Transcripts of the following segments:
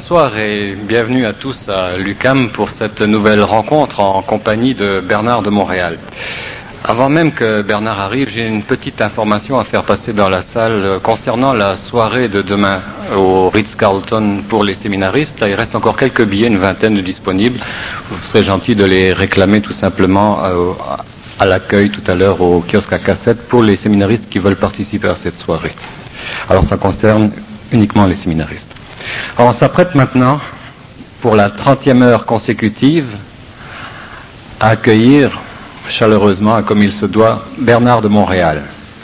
Bonsoir et bienvenue à tous à l'UQAM pour cette nouvelle rencontre en compagnie de Bernard de Montréal. Avant même que Bernard arrive, j'ai une petite information à faire passer dans la salle concernant la soirée de demain au Ritz-Carlton pour les séminaristes. Il reste encore quelques billets, une vingtaine de disponibles. Vous serez gentil de les réclamer tout simplement à l'accueil tout à l'heure au kiosque à cassette pour les séminaristes qui veulent participer à cette soirée. Alors ça concerne uniquement les séminaristes. Alors on s'apprête maintenant, pour la 30e heure consécutive, à accueillir chaleureusement, comme il se doit, Bernard de Montréal.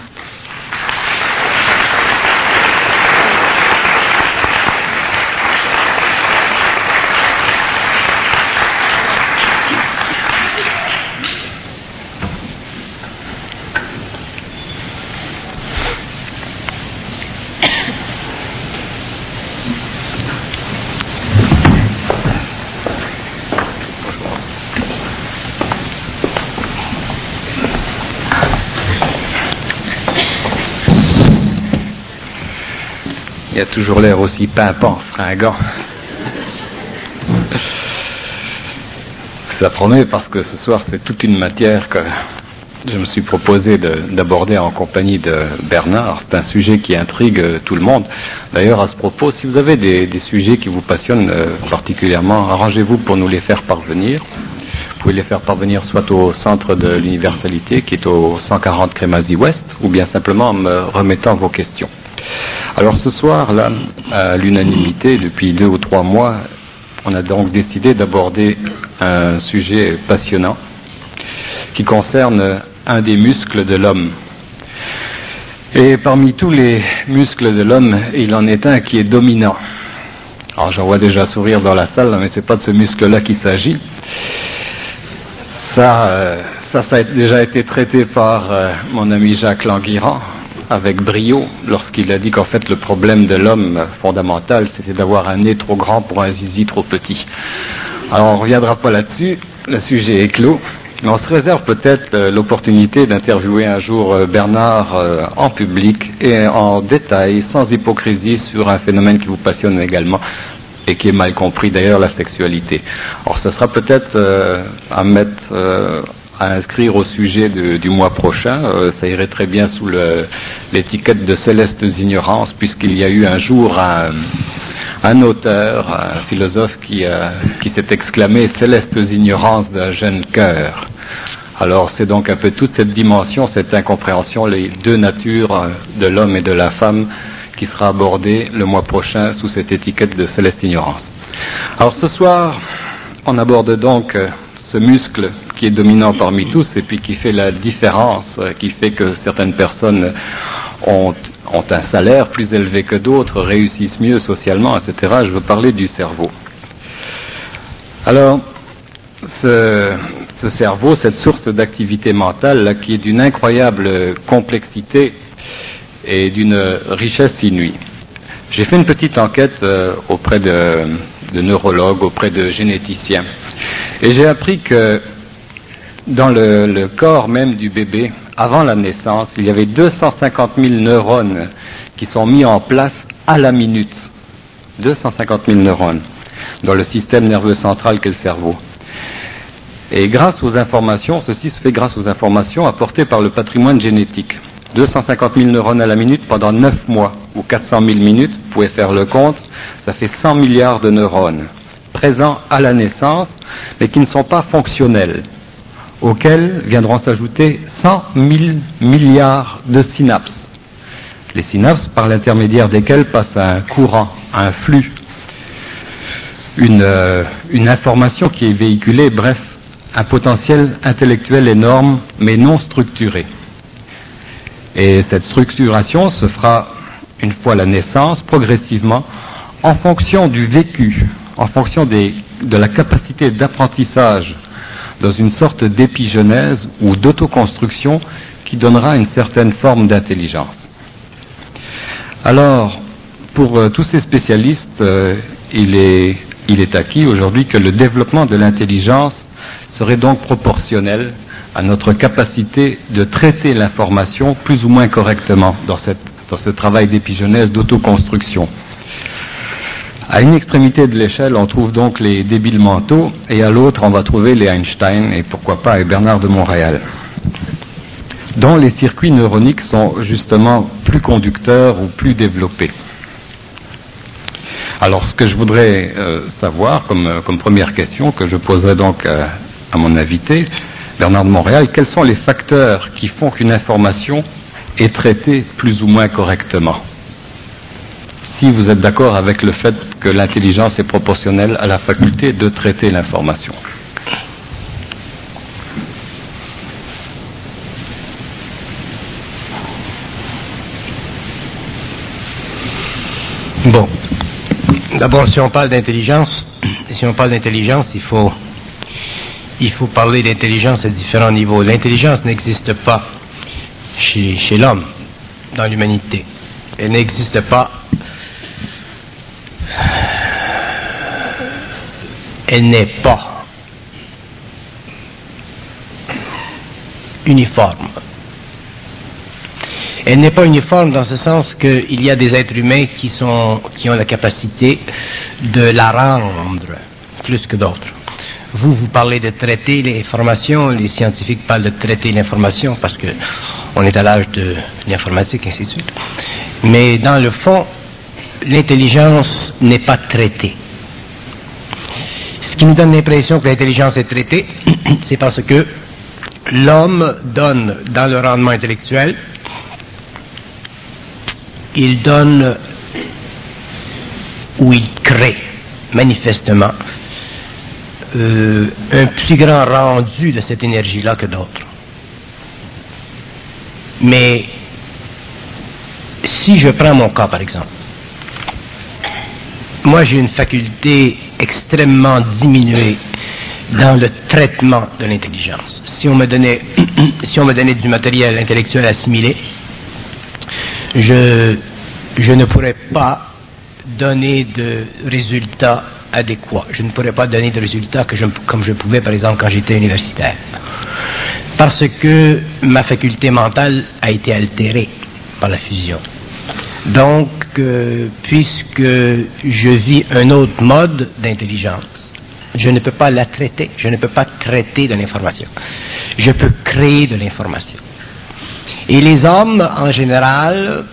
Il a toujours l'air aussi pimpant, fringant. Ça promet parce que ce soir c'est toute une matière que je me suis proposé d'aborder en compagnie de Bernard. C'est un sujet qui intrigue tout le monde. D'ailleurs, à ce propos, si vous avez des sujets qui vous passionnent particulièrement, arrangez-vous pour nous les faire parvenir. Vous pouvez les faire parvenir soit au centre de l'universalité qui est au 140 Crémazie Ouest, ou bien simplement en me remettant vos questions. Alors ce soir, là, à l'unanimité, depuis 2 ou 3 mois, on a donc décidé d'aborder un sujet passionnant qui concerne un des muscles de l'homme. Et parmi tous les muscles de l'homme, il en est un qui est dominant. Alors j'en vois déjà sourire dans la salle, mais c'est pas de ce muscle-là qu'il s'agit. Ça a déjà été traité par mon ami Jacques Languirand, avec brio, lorsqu'il a dit qu'en fait le problème de l'homme fondamental c'était d'avoir un nez trop grand pour un zizi trop petit. Alors on ne reviendra pas là-dessus, le sujet est clos, mais on se réserve peut-être l'opportunité d'interviewer un jour Bernard en public et en détail, sans hypocrisie, sur un phénomène qui vous passionne également et qui est mal compris d'ailleurs, la sexualité. Alors ce sera peut-être à inscrire au sujet du mois prochain. Ça irait très bien sous l'étiquette de Célestes ignorances, puisqu'il y a eu un jour un auteur, un philosophe qui s'est exclamé « Célestes ignorances d'un jeune cœur ». Alors c'est donc un peu toute cette dimension, cette incompréhension, les deux natures de l'homme et de la femme qui sera abordée le mois prochain sous cette étiquette de Céleste ignorance. Alors ce soir, on aborde donc ce muscle qui est dominant parmi tous et puis qui fait la différence, qui fait que certaines personnes ont un salaire plus élevé que d'autres, réussissent mieux socialement, etc. Je veux parler du cerveau. Alors, ce cerveau, cette source d'activité mentale là, qui est d'une incroyable complexité et d'une richesse inouïe. J'ai fait une petite enquête auprès de neurologues, auprès de généticiens. Et j'ai appris que dans le corps même du bébé, avant la naissance, il y avait 250 000 neurones qui sont mis en place à la minute. 250 000 neurones dans le système nerveux central qu'est le cerveau. Et grâce aux informations, ceci se fait grâce aux informations apportées par le patrimoine génétique. 250 000 neurones à la minute pendant 9 mois, ou 400 000 minutes, vous pouvez faire le compte, ça fait 100 milliards de neurones présents à la naissance, mais qui ne sont pas fonctionnels, auxquels viendront s'ajouter 100 000 milliards de synapses. Les synapses par l'intermédiaire desquelles passe un courant, un flux, une information qui est véhiculée, bref, un potentiel intellectuel énorme, mais non structuré. Et cette structuration se fera, une fois la naissance, progressivement, en fonction du vécu, en fonction de la capacité d'apprentissage, dans une sorte d'épigenèse ou d'autoconstruction qui donnera une certaine forme d'intelligence. Alors, pour tous ces spécialistes, il est acquis aujourd'hui que le développement de l'intelligence serait donc proportionnel à notre capacité de traiter l'information plus ou moins correctement dans ce travail d'épigenèse, d'autoconstruction. À une extrémité de l'échelle, on trouve donc les débiles mentaux, et à l'autre, on va trouver les Einstein, et pourquoi pas les Bernard de Montréal, dont les circuits neuroniques sont justement plus conducteurs ou plus développés. Alors, ce que je voudrais savoir comme première question, que je poserai donc à mon invité, Bernard de Montréal, quels sont les facteurs qui font qu'une information est traitée plus ou moins correctement? Si vous êtes d'accord avec le fait que l'intelligence est proportionnelle à la faculté de traiter l'information. Bon, d'abord, si on parle d'intelligence, il faut parler d'intelligence à différents niveaux. L'intelligence n'existe pas chez l'homme, dans l'humanité. Elle n'existe pas. Elle n'est pas uniforme. Elle n'est pas uniforme dans ce sens qu'il y a des êtres humains qui ont la capacité de la rendre plus que d'autres. Vous parlez de traiter l'information, les scientifiques parlent de traiter l'information parce que on est à l'âge de l'informatique, ainsi de suite. Mais dans le fond, l'intelligence n'est pas traitée. Ce qui nous donne l'impression que l'intelligence est traitée, c'est parce que l'homme donne dans le rendement intellectuel, il donne ou il crée manifestement un plus grand rendu de cette énergie-là que d'autres. Mais si je prends mon cas par exemple, moi j'ai une faculté extrêmement diminuée dans le traitement de l'intelligence. Si on me donnait du matériel intellectuel assimilé, je ne pourrais pas donner de résultats adéquats. Je ne pourrais pas donner de résultats comme je pouvais par exemple quand j'étais universitaire. Parce que ma faculté mentale a été altérée par la fusion. Donc, puisque je vis un autre mode d'intelligence, je ne peux pas la traiter. Je ne peux pas traiter de l'information. Je peux créer de l'information. Et les hommes, en général,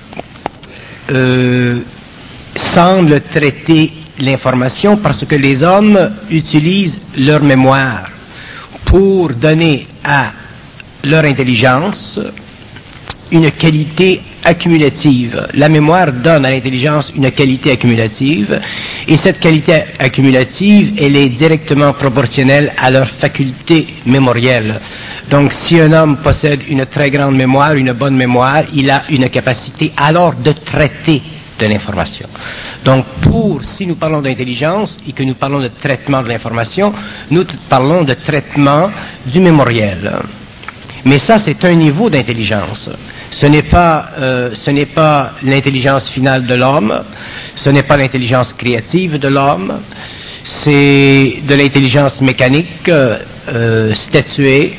semblent traiter l'information parce que les hommes utilisent leur mémoire pour donner à leur intelligence une qualité accumulative. La mémoire donne à l'intelligence une qualité accumulative, et cette qualité accumulative, elle est directement proportionnelle à leur faculté mémorielle. Donc, si un homme possède une très grande mémoire, une bonne mémoire, il a une capacité alors de traiter de l'information. Donc, si nous parlons d'intelligence et que nous parlons de traitement de l'information, nous parlons de traitement du mémoriel. Mais ça, c'est un niveau d'intelligence. Ce n'est pas l'intelligence finale de l'homme, ce n'est pas l'intelligence créative de l'homme, c'est de l'intelligence mécanique, statuée,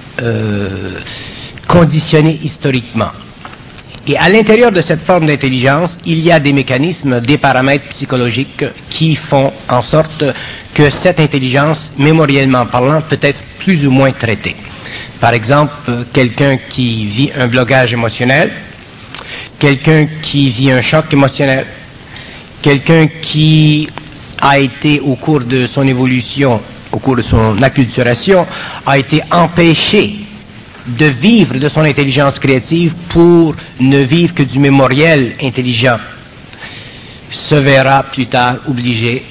conditionnée historiquement. Et à l'intérieur de cette forme d'intelligence, il y a des mécanismes, des paramètres psychologiques qui font en sorte que cette intelligence, mémoriellement parlant, peut être plus ou moins traitée. Par exemple, quelqu'un qui vit un blocage émotionnel, quelqu'un qui vit un choc émotionnel, quelqu'un qui a été au cours de son évolution, au cours de son acculturation, a été empêché de vivre de son intelligence créative pour ne vivre que du mémoriel intelligent, se verra plus tard obligé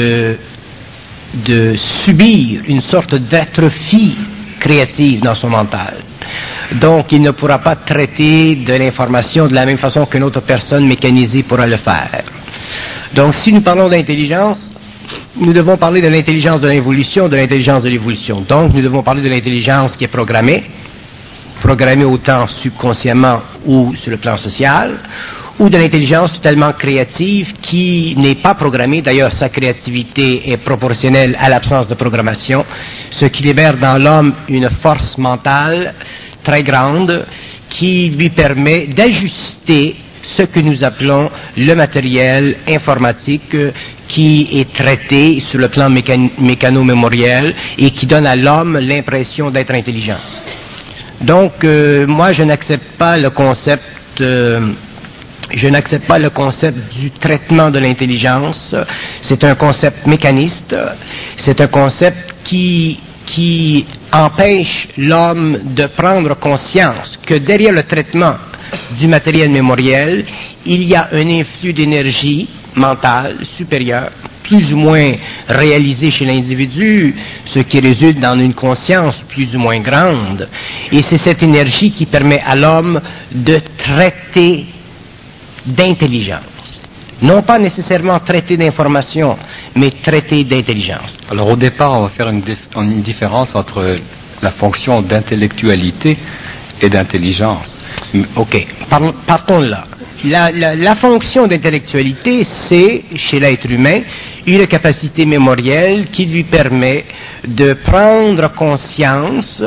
de subir une sorte d'atrophie créative dans son mental. Donc, il ne pourra pas traiter de l'information de la même façon qu'une autre personne mécanisée pourra le faire. Donc, si nous parlons d'intelligence, nous devons parler de l'intelligence de l'involution, de l'intelligence de l'évolution. Donc, nous devons parler de l'intelligence qui est programmée autant subconsciemment ou sur le plan social, ou de l'intelligence totalement créative qui n'est pas programmée. D'ailleurs, sa créativité est proportionnelle à l'absence de programmation, ce qui libère dans l'homme une force mentale très grande qui lui permet d'ajuster ce que nous appelons le matériel informatique qui est traité sur le plan mécano-mémoriel et qui donne à l'homme l'impression d'être intelligent. Donc, moi, je n'accepte pas le concept du traitement de l'intelligence. C'est un concept mécaniste. C'est un concept qui empêche l'homme de prendre conscience que derrière le traitement du matériel mémoriel, il y a un influx d'énergie mentale supérieure, plus ou moins réalisé chez l'individu, ce qui résulte dans une conscience plus ou moins grande. Et c'est cette énergie qui permet à l'homme de traiter d'intelligence. Non pas nécessairement traiter d'information, mais traiter d'intelligence. Alors au départ, on va faire une différence entre la fonction d'intellectualité et d'intelligence. Ok, partons là. La fonction d'intellectualité, c'est, chez l'être humain, une capacité mémorielle qui lui permet de prendre conscience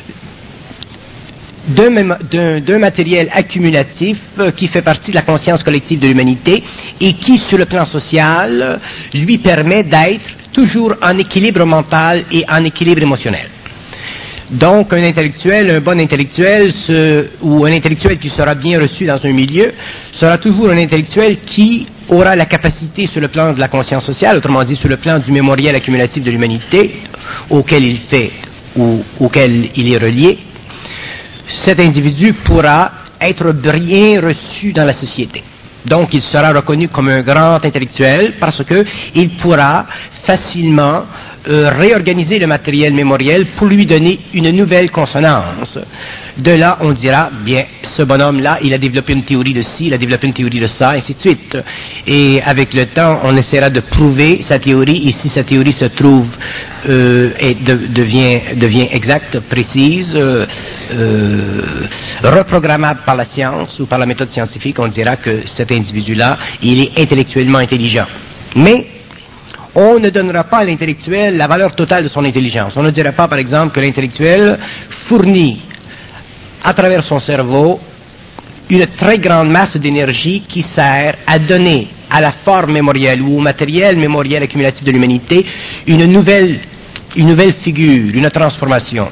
d'un matériel accumulatif qui fait partie de la conscience collective de l'humanité et qui, sur le plan social, lui permet d'être toujours en équilibre mental et en équilibre émotionnel. Donc, un intellectuel, un bon intellectuel, ou un intellectuel qui sera bien reçu dans un milieu, sera toujours un intellectuel qui aura la capacité sur le plan de la conscience sociale, autrement dit sur le plan du mémoriel accumulatif de l'humanité, auquel il fait ou auquel il est relié. Cet individu pourra être bien reçu dans la société. Donc, il sera reconnu comme un grand intellectuel parce qu'il pourra facilement réorganiser le matériel mémoriel pour lui donner une nouvelle consonance. De là, on dira, bien, ce bonhomme-là, il a développé une théorie de ci, il a développé une théorie de ça, ainsi de suite. Et avec le temps, on essaiera de prouver sa théorie, et si sa théorie se trouve et devient exacte, précise, reprogrammable par la science ou par la méthode scientifique, on dira que cet individu-là, il est intellectuellement intelligent. Mais on ne donnera pas à l'intellectuel la valeur totale de son intelligence. On ne dira pas, par exemple, que l'intellectuel fournit à travers son cerveau une très grande masse d'énergie qui sert à donner à la forme mémorielle ou au matériel mémoriel accumulatif de l'humanité une nouvelle figure, une transformation.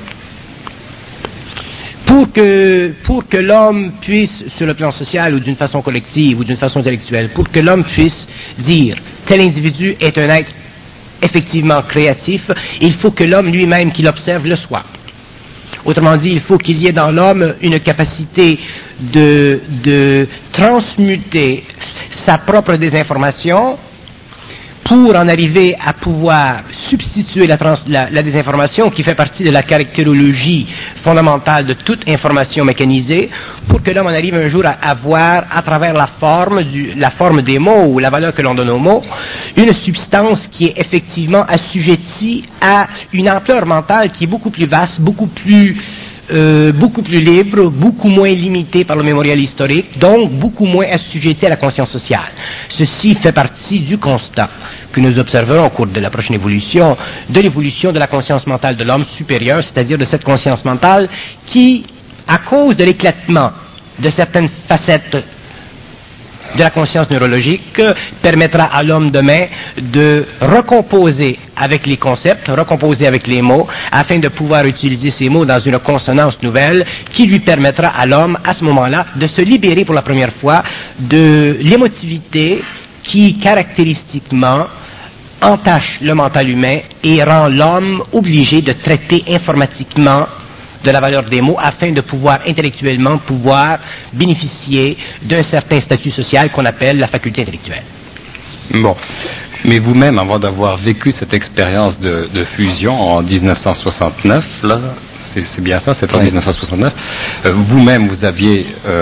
Pour que l'homme puisse, sur le plan social ou d'une façon collective ou d'une façon intellectuelle, pour que l'homme puisse dire tel individu est un être effectivement créatif, il faut que l'homme lui-même qui l'observe le soit. Autrement dit, il faut qu'il y ait dans l'homme une capacité de transmuter sa propre désinformation pour en arriver à pouvoir substituer la désinformation qui fait partie de la caractérologie fondamentale de toute information mécanisée, pour que l'homme en arrive un jour à avoir, à travers la forme des mots ou la valeur que l'on donne aux mots, une substance qui est effectivement assujettie à une ampleur mentale qui est beaucoup plus vaste, beaucoup plus libre, beaucoup moins limité par le mémorial historique, donc beaucoup moins assujetti à la conscience sociale. Ceci fait partie du constat que nous observerons au cours de la prochaine évolution, de l'évolution de la conscience mentale de l'homme supérieur, c'est-à-dire de cette conscience mentale qui, à cause de l'éclatement de certaines facettes de la conscience neurologique, permettra à l'homme demain de recomposer avec les concepts, recomposer avec les mots, afin de pouvoir utiliser ces mots dans une consonance nouvelle qui lui permettra à l'homme, à ce moment-là, de se libérer pour la première fois de l'émotivité qui, caractéristiquement, entache le mental humain et rend l'homme obligé de traiter informatiquement de la valeur des mots afin de pouvoir intellectuellement bénéficier d'un certain statut social qu'on appelle la faculté intellectuelle. Bon, mais vous-même, avant d'avoir vécu cette expérience de fusion en 1969, là, c'est bien ça, c'est en 1969, vous-même vous aviez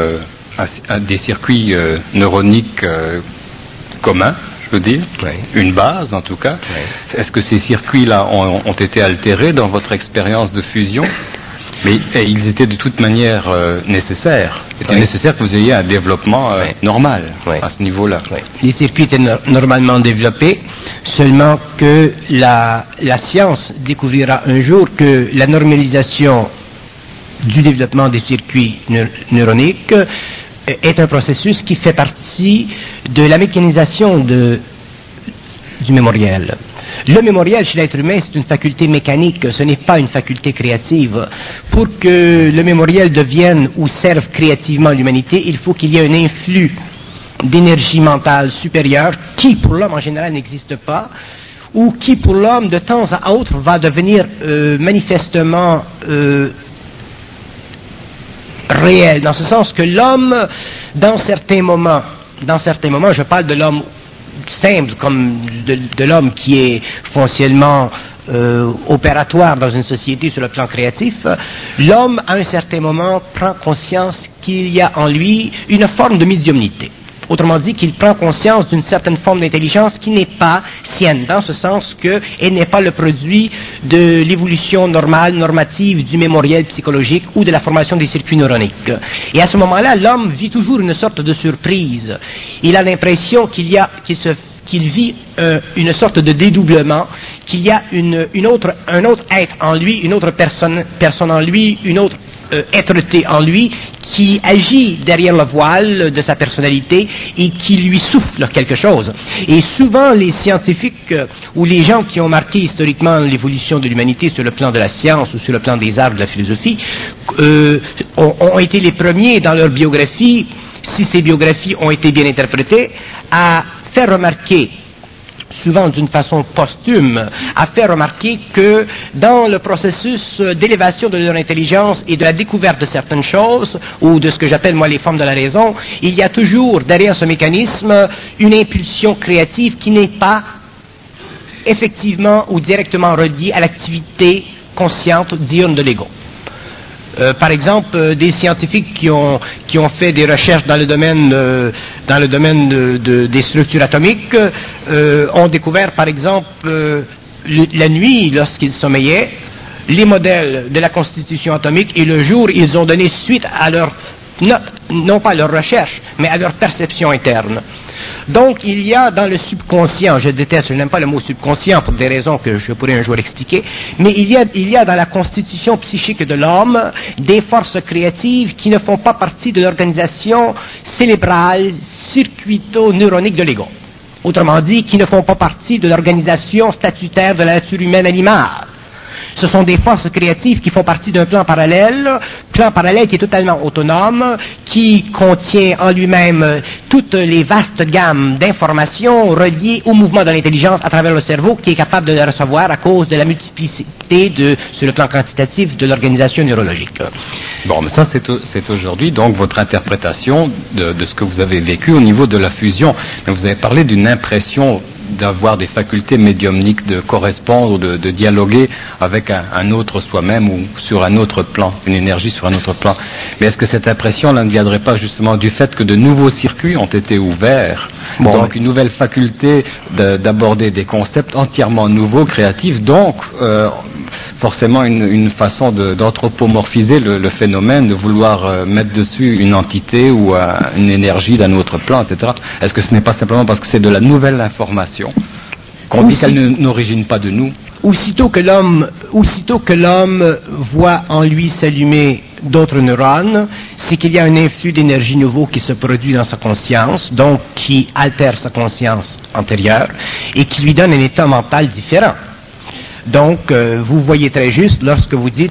des circuits neuroniques communs, je veux dire, une base en tout cas. Est-ce que ces circuits-là ont été altérés dans votre expérience de fusion ? Mais ils étaient de toute manière nécessaires. C'était nécessaire que vous ayez un développement normal à ce niveau-là. Les circuits étaient normalement développés, seulement que la science découvrira un jour que la normalisation du développement des circuits neuroniques est un processus qui fait partie de la mécanisation du mémoriel. Le mémoriel chez l'être humain, c'est une faculté mécanique, ce n'est pas une faculté créative. Pour que le mémoriel devienne ou serve créativement l'humanité, il faut qu'il y ait un influx d'énergie mentale supérieure qui, pour l'homme en général, n'existe pas, ou qui, pour l'homme, de temps à autre, va devenir manifestement réel, dans ce sens que l'homme, dans certains moments, je parle de l'homme simple, comme de l'homme qui est fonciellement opératoire dans une société sur le plan créatif, l'homme, à un certain moment, prend conscience qu'il y a en lui une forme de médiumnité. Autrement dit, qu'il prend conscience d'une certaine forme d'intelligence qui n'est pas sienne, dans ce sens qu'elle n'est pas le produit de l'évolution normale, normative du mémoriel psychologique ou de la formation des circuits neuroniques. Et à ce moment-là, l'homme vit toujours une sorte de surprise. Il a l'impression qu'il vit une sorte de dédoublement, qu'il y a un autre être en lui, une autre personne en lui, une autre êtreté en lui qui agit derrière le voile de sa personnalité et qui lui souffle quelque chose. Et souvent, les scientifiques ou les gens qui ont marqué historiquement l'évolution de l'humanité sur le plan de la science ou sur le plan des arts, de la philosophie, ont été les premiers dans leur biographie, si ces biographies ont été bien interprétées, à faire remarquer, souvent d'une façon posthume, à faire remarquer que dans le processus d'élévation de leur intelligence et de la découverte de certaines choses, ou de ce que j'appelle moi les formes de la raison, il y a toujours derrière ce mécanisme une impulsion créative qui n'est pas effectivement ou directement reliée à l'activité consciente diurne de l'ego. Par exemple, des scientifiques qui ont fait des recherches dans le domaine des structures atomiques ont découvert, par exemple, la nuit, lorsqu'ils sommeillaient, les modèles de la constitution atomique, et le jour, ils ont donné suite à non pas à leur recherche, mais à leur perception interne. Donc, il y a dans le subconscient, je n'aime pas le mot subconscient pour des raisons que je pourrais un jour expliquer, mais il y a dans la constitution psychique de l'homme des forces créatives qui ne font pas partie de l'organisation cérébrale, circuito-neuronique de l'ego. Autrement dit, qui ne font pas partie de l'organisation statutaire de la nature humaine animale. Ce sont des forces créatives qui font partie d'un plan parallèle qui est totalement autonome, qui contient en lui-même toutes les vastes gammes d'informations reliées au mouvement de l'intelligence à travers le cerveau, qui est capable de les recevoir à cause de la multiplicité sur le plan quantitatif de l'organisation neurologique. Bon, mais ça c'est aujourd'hui donc votre interprétation de ce que vous avez vécu au niveau de la fusion. Mais vous avez parlé d'une impression d'avoir des facultés médiumniques, de correspondre ou de dialoguer avec un autre soi-même ou sur un autre plan, une énergie sur un autre plan. Mais est-ce que cette impression-là ne viendrait pas justement du fait que de nouveaux circuits ont été ouverts, donc une nouvelle faculté d'aborder des concepts entièrement nouveaux, créatifs, donc forcément une façon d'anthropomorphiser le phénomène, de vouloir mettre dessus une entité ou une énergie d'un autre plan, etc. Est-ce que ce n'est pas simplement parce que c'est de la nouvelle information qu'on dit qu'elle n'origine pas de nous? Aussitôt que l'homme voit en lui s'allumer d'autres neurones, c'est qu'il y a un influx d'énergie nouveau qui se produit dans sa conscience, donc qui altère sa conscience antérieure et qui lui donne un état mental différent. Donc, vous voyez très juste lorsque vous dites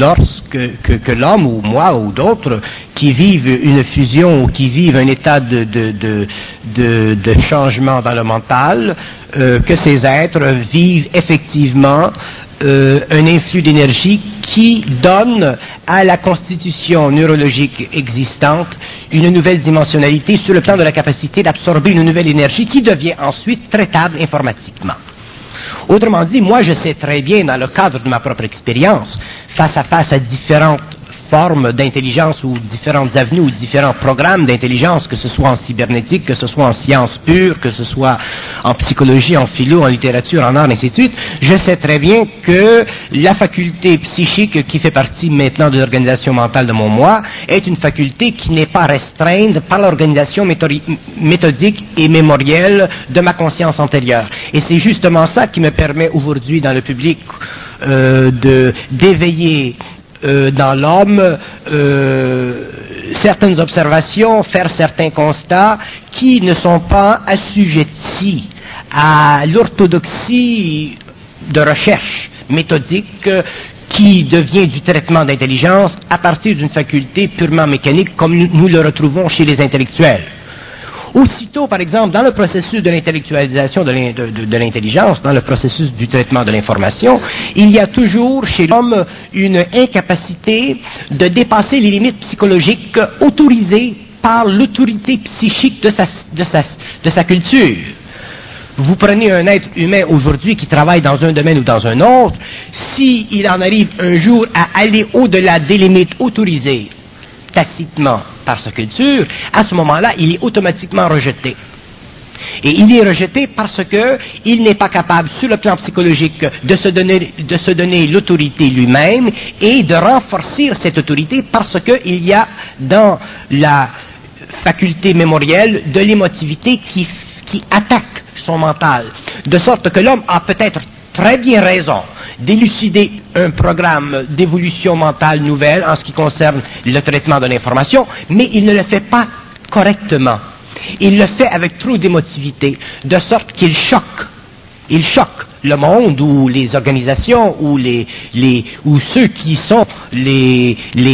que l'homme ou moi ou d'autres qui vivent une fusion ou qui vivent un état de changement dans le mental, que ces êtres vivent effectivement un influx d'énergie qui donne à la constitution neurologique existante une nouvelle dimensionnalité sur le plan de la capacité d'absorber une nouvelle énergie qui devient ensuite traitable informatiquement. Autrement dit, moi je sais très bien dans le cadre de ma propre expérience, face à différentes formes d'intelligence ou différentes avenues ou différents programmes d'intelligence, que ce soit en cybernétique, que ce soit en sciences pures, que ce soit en psychologie, en philo, en littérature, en art, ainsi de suite, je sais très bien que la faculté psychique qui fait partie maintenant de l'organisation mentale de mon moi est une faculté qui n'est pas restreinte par l'organisation méthodique et mémorielle de ma conscience antérieure. Et c'est justement ça qui me permet aujourd'hui dans le public d'éveiller dans l'homme certaines observations, faire certains constats qui ne sont pas assujettis à l'orthodoxie de recherche méthodique qui devient du traitement d'intelligence à partir d'une faculté purement mécanique comme nous le retrouvons chez les intellectuels. Aussitôt, par exemple, dans le processus de l'intellectualisation de l'intelligence, dans le processus du traitement de l'information, il y a toujours chez l'homme une incapacité de dépasser les limites psychologiques autorisées par l'autorité psychique de sa culture. Vous prenez un être humain aujourd'hui qui travaille dans un domaine ou dans un autre, s'il en arrive un jour à aller au-delà des limites autorisées tacitement par sa culture, à ce moment-là, il est automatiquement rejeté. Et il est rejeté parce qu'il n'est pas capable, sur le plan psychologique, de se donner l'autorité lui-même et de renforcer cette autorité parce qu'il y a dans la faculté mémorielle de l'émotivité qui attaque son mental. De sorte que l'homme a peut-être très bien raison d'élucider un programme d'évolution mentale nouvelle en ce qui concerne le traitement de l'information, mais il ne le fait pas correctement. Il le fait avec trop d'émotivité, de sorte qu'il choque. Il choque le monde ou les organisations ou ceux qui sont les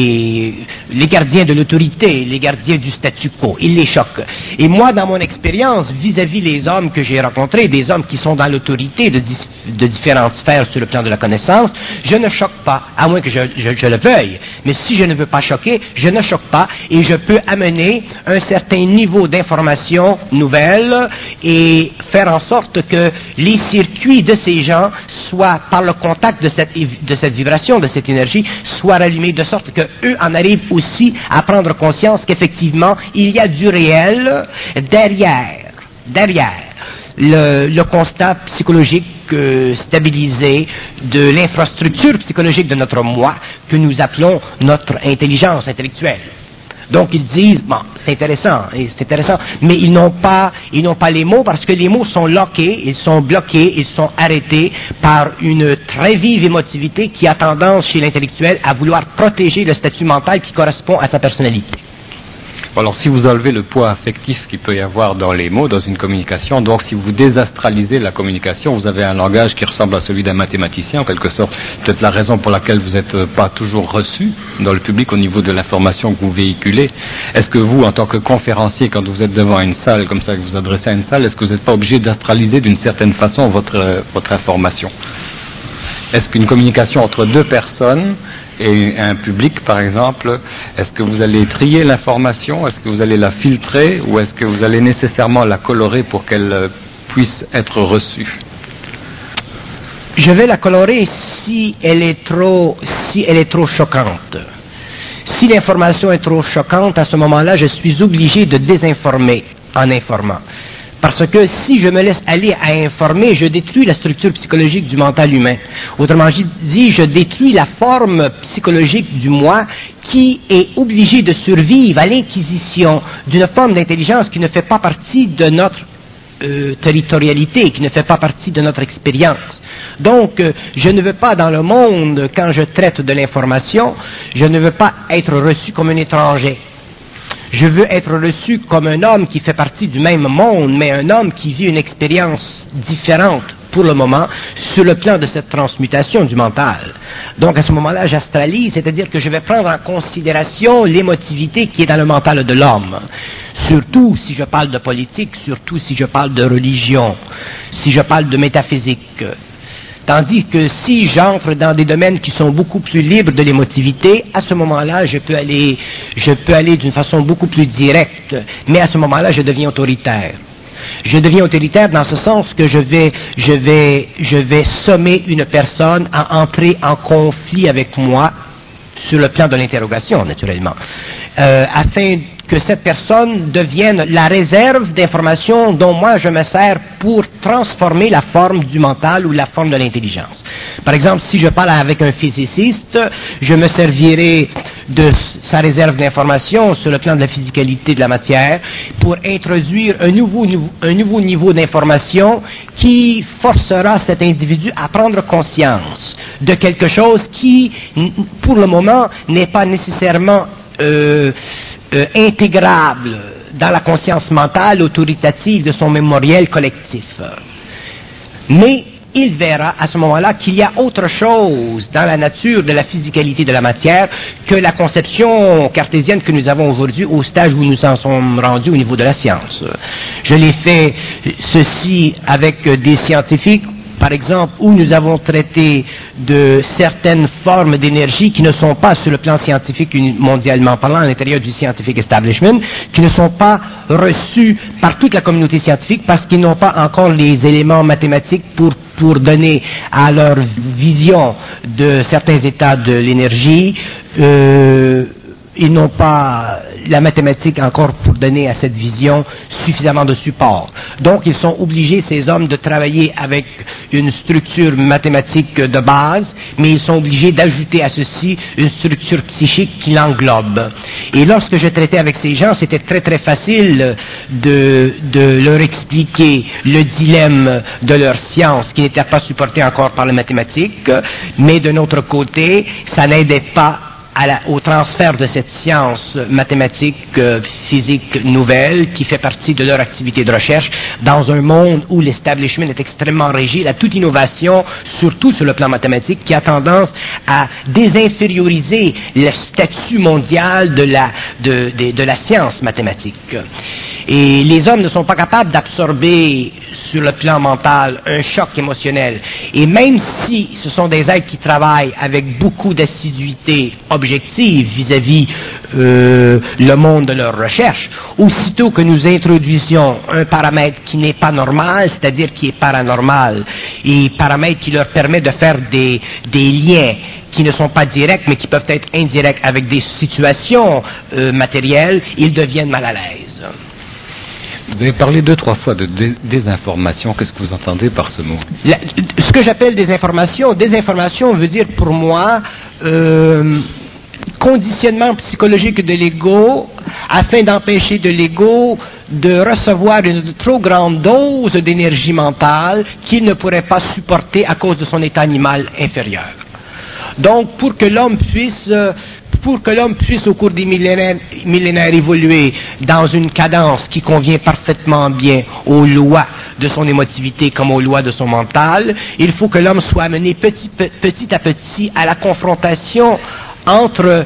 gardiens de l'autorité, les gardiens du statu quo. Il les choque. Et moi, dans mon expérience, vis-à-vis les hommes que j'ai rencontrés, des hommes qui sont dans l'autorité de différentes sphères sur le plan de la connaissance, je ne choque pas, à moins que je le veuille. Mais si je ne veux pas choquer, je ne choque pas et je peux amener un certain niveau d'information nouvelle et faire en sorte que les circuits de ces gens soient, par le contact de cette vibration, de cette énergie, soient rallumés de sorte qu'eux en arrivent aussi à prendre conscience qu'effectivement, il y a du réel derrière le constat psychologique stabilisé de l'infrastructure psychologique de notre moi que nous appelons notre intelligence intellectuelle. Donc ils disent, bon, c'est intéressant, mais ils n'ont pas les mots parce que les mots sont loqués, ils sont bloqués, ils sont arrêtés par une très vive émotivité qui a tendance chez l'intellectuel à vouloir protéger le statut mental qui correspond à sa personnalité. Alors si vous enlevez le poids affectif qu'il peut y avoir dans les mots, dans une communication, donc si vous désastralisez la communication, vous avez un langage qui ressemble à celui d'un mathématicien en quelque sorte. Peut-être la raison pour laquelle vous n'êtes pas toujours reçu dans le public au niveau de l'information que vous véhiculez. Est-ce que vous, en tant que conférencier, quand vous êtes devant une salle comme ça, que vous adressez à une salle, est-ce que vous n'êtes pas obligé d'astraliser d'une certaine façon votre information? Est-ce qu'une communication entre deux personnes et un public, par exemple, est-ce que vous allez trier l'information, est-ce que vous allez la filtrer, ou est-ce que vous allez nécessairement la colorer pour qu'elle puisse être reçue? Je vais la colorer si elle est trop choquante. Si l'information est trop choquante, à ce moment-là, je suis obligé de désinformer en informant. Parce que si je me laisse aller à informer, je détruis la structure psychologique du mental humain. Autrement dit, je détruis la forme psychologique du moi qui est obligé de survivre à l'inquisition d'une forme d'intelligence qui ne fait pas partie de notre territorialité, qui ne fait pas partie de notre expérience. Donc, je ne veux pas dans le monde, quand je traite de l'information, je ne veux pas être reçu comme un étranger. Je veux être reçu comme un homme qui fait partie du même monde, mais un homme qui vit une expérience différente pour le moment sur le plan de cette transmutation du mental. Donc à ce moment-là, j'astralise, c'est-à-dire que je vais prendre en considération l'émotivité qui est dans le mental de l'homme. Surtout si je parle de politique, surtout si je parle de religion, si je parle de métaphysique. Tandis que si j'entre dans des domaines qui sont beaucoup plus libres de l'émotivité, à ce moment-là, je peux aller d'une façon beaucoup plus directe, mais à ce moment-là, je deviens autoritaire. Je deviens autoritaire dans ce sens que je vais sommer une personne à entrer en conflit avec moi sur le plan de l'interrogation, naturellement, afin que cette personne devienne la réserve d'informations dont moi je me sers pour transformer la forme du mental ou la forme de l'intelligence. Par exemple, si je parle avec un physiciste, je me servirai de sa réserve d'informations sur le plan de la physicalité de la matière pour introduire un nouveau niveau d'information qui forcera cet individu à prendre conscience de quelque chose qui, pour le moment, n'est pas nécessairement intégrable dans la conscience mentale autoritative de son mémoriel collectif. Mais il verra à ce moment-là qu'il y a autre chose dans la nature de la physicalité de la matière que la conception cartésienne que nous avons aujourd'hui au stade où nous en sommes rendus au niveau de la science. Je l'ai fait ceci avec des scientifiques, par exemple, où nous avons traité de certaines formes d'énergie qui ne sont pas sur le plan scientifique mondialement parlant à l'intérieur du scientific establishment, qui ne sont pas reçus par toute la communauté scientifique parce qu'ils n'ont pas encore les éléments mathématiques pour donner à leur vision de certains états de l'énergie, ils n'ont pas la mathématique encore pour donner à cette vision suffisamment de support. Donc, ils sont obligés, ces hommes, de travailler avec une structure mathématique de base, mais ils sont obligés d'ajouter à ceci une structure psychique qui l'englobe. Et lorsque je traitais avec ces gens, c'était très très facile de leur expliquer le dilemme de leur science qui n'était pas supporté encore par la mathématique, mais d'un autre côté, ça n'aidait pas au transfert de cette science mathématique, physique nouvelle qui fait partie de leur activité de recherche dans un monde où l'establishment est extrêmement rigide à toute innovation, surtout sur le plan mathématique, qui a tendance à désinférioriser le statut mondial de la science mathématique. Et les hommes ne sont pas capables d'absorber sur le plan mental un choc émotionnel. Et même si ce sont des êtres qui travaillent avec beaucoup d'assiduité objective vis-à-vis le monde de leur recherche, aussitôt que nous introduisions un paramètre qui n'est pas normal, c'est-à-dire qui est paranormal, et paramètre qui leur permet de faire des liens qui ne sont pas directs, mais qui peuvent être indirects avec des situations matérielles, ils deviennent mal à l'aise. Vous avez parlé 2-3 fois de désinformation. Qu'est-ce que vous entendez par ce mot? Ce que j'appelle désinformation veut dire pour moi conditionnement psychologique de l'ego afin d'empêcher de l'ego de recevoir une trop grande dose d'énergie mentale qu'il ne pourrait pas supporter à cause de son état animal inférieur. Donc, pour que l'homme puisse au cours des millénaires évoluer dans une cadence qui convient parfaitement bien aux lois de son émotivité comme aux lois de son mental, il faut que l'homme soit amené petit à petit à la confrontation entre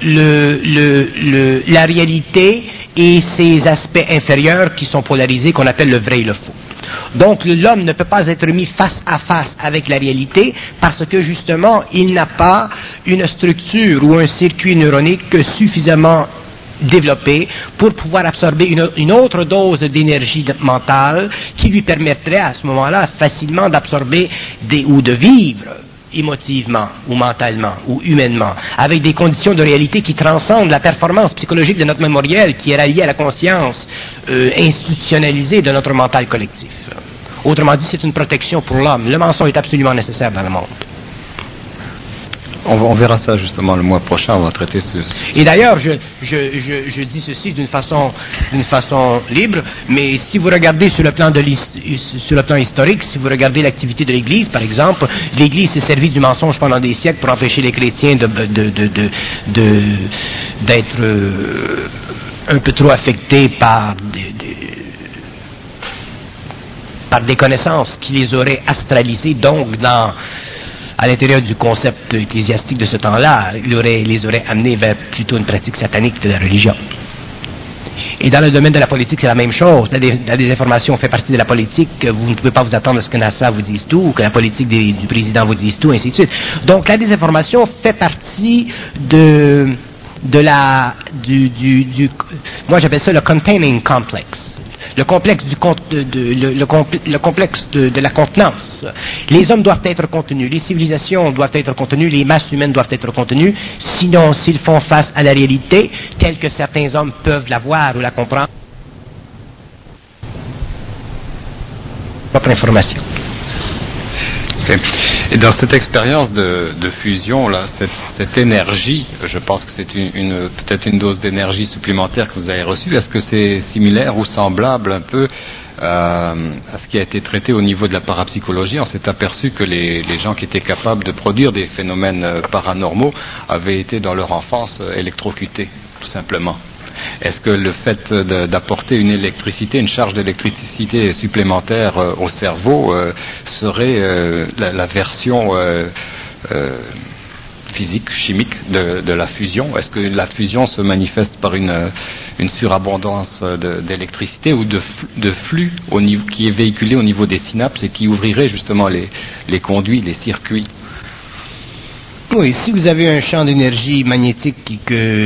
la réalité et ses aspects inférieurs qui sont polarisés, qu'on appelle le vrai et le faux. Donc l'homme ne peut pas être mis face à face avec la réalité parce que justement il n'a pas une structure ou un circuit neuronique suffisamment développé pour pouvoir absorber une autre dose d'énergie mentale qui lui permettrait à ce moment-là facilement d'absorber ou de vivre émotivement ou mentalement ou humainement, avec des conditions de réalité qui transcendent la performance psychologique de notre mémoriel qui est reliée à la conscience institutionnalisée de notre mental collectif. Autrement dit, c'est une protection pour l'homme. Le mensonge est absolument nécessaire dans le monde. On verra ça justement le mois prochain, on va traiter ce... Et d'ailleurs, je dis ceci d'une façon libre, mais si vous regardez sur le plan historique, si vous regardez l'activité de l'Église, par exemple, l'Église s'est servie du mensonge pendant des siècles pour empêcher les chrétiens d'être un peu trop affectés par des connaissances qui les auraient astralisés, donc à l'intérieur du concept ecclésiastique de ce temps-là, les aurait amenés vers plutôt une pratique satanique de la religion. Et dans le domaine de la politique, c'est la même chose. La désinformation fait partie de la politique. Vous ne pouvez pas vous attendre à ce que NASA vous dise tout, ou que la politique du président vous dise tout, ainsi de suite. Donc la désinformation fait partie moi j'appelle ça le containing complex. Le complexe de la contenance. Les hommes doivent être contenus, les civilisations doivent être contenues, les masses humaines doivent être contenues, sinon s'ils font face à la réalité, telle que certains hommes peuvent la voir ou la comprendre, propre information. Okay. Et dans cette expérience de fusion, là, cette énergie, je pense que c'est peut-être une dose d'énergie supplémentaire que vous avez reçue. Est-ce que c'est similaire ou semblable un peu à ce qui a été traité au niveau de la parapsychologie? On s'est aperçu que les gens qui étaient capables de produire des phénomènes paranormaux avaient été dans leur enfance électrocutés, tout simplement. Est-ce que le fait d'apporter une électricité, une charge d'électricité supplémentaire au cerveau serait la version physique, chimique de la fusion? Est-ce que la fusion se manifeste par une surabondance d'électricité ou de flux qui est véhiculé au niveau des synapses et qui ouvrirait justement les conduits, les circuits? Oui, si vous avez un champ d'énergie magnétique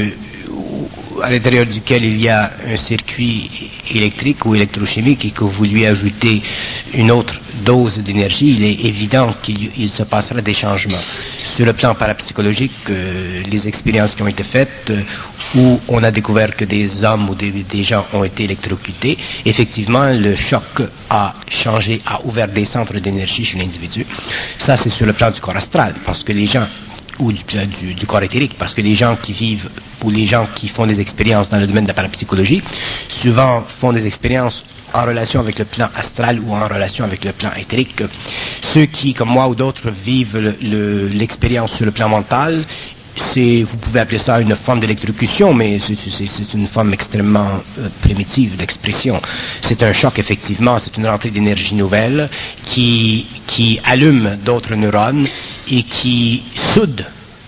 à l'intérieur duquel il y a un circuit électrique ou électrochimique et que vous lui ajoutez une autre dose d'énergie, il est évident qu'il se passera des changements. Sur le plan parapsychologique, les expériences qui ont été faites où on a découvert que des hommes ou des gens ont été électrocutés, effectivement le choc a changé, a ouvert des centres d'énergie chez l'individu. Ça c'est sur le plan du corps astral, parce que les gens ou du corps éthérique, parce que les gens qui vivent ou les gens qui font des expériences dans le domaine de la parapsychologie souvent font des expériences en relation avec le plan astral ou en relation avec le plan éthérique. Ceux qui, comme moi ou d'autres, vivent l'expérience sur le plan mental, vous pouvez appeler ça une forme d'électrocution, mais c'est une forme extrêmement primitive d'expression. C'est un choc, effectivement, c'est une rentrée d'énergie nouvelle qui allume d'autres neurones et qui soude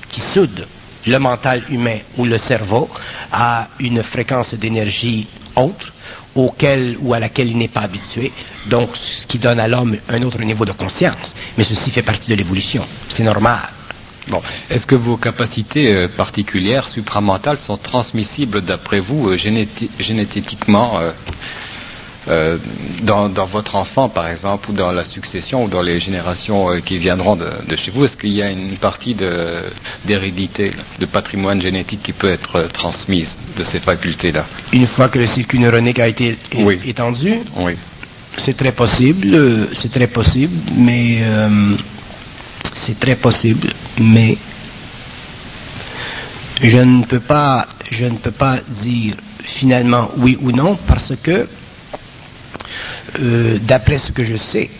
le mental humain ou le cerveau à une fréquence d'énergie autre ou à laquelle il n'est pas habitué, donc ce qui donne à l'homme un autre niveau de conscience. Mais ceci fait partie de l'évolution, c'est normal. Bon. Est-ce que vos capacités particulières, supramentales, sont transmissibles, d'après vous, génétiquement dans votre enfant, par exemple, ou dans la succession, ou dans les générations qui viendront de chez vous? Est-ce qu'il y a une partie d'hérédité, de patrimoine génétique qui peut être transmise de ces facultés-là? Une fois que le circuit neuronique a été étendu, oui. C'est très possible, mais je ne peux pas dire finalement oui ou non, parce que d'après ce que je sais,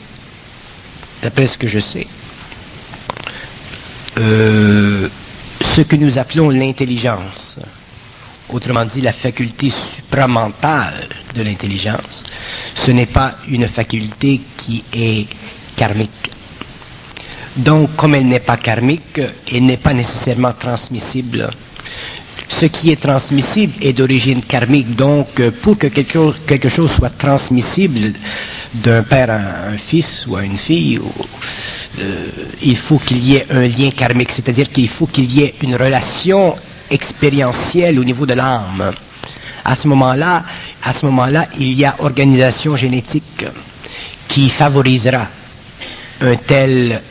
ce que nous appelons l'intelligence, autrement dit la faculté supramentale de l'intelligence, ce n'est pas une faculté qui est karmique. Donc, comme elle n'est pas karmique, elle n'est pas nécessairement transmissible. Ce qui est transmissible est d'origine karmique. Donc, pour que quelque chose soit transmissible d'un père à un fils ou à une fille, il faut qu'il y ait un lien karmique, c'est-à-dire qu'il faut qu'il y ait une relation expérientielle au niveau de l'âme. À ce moment-là, il y a organisation génétique qui favorisera un tel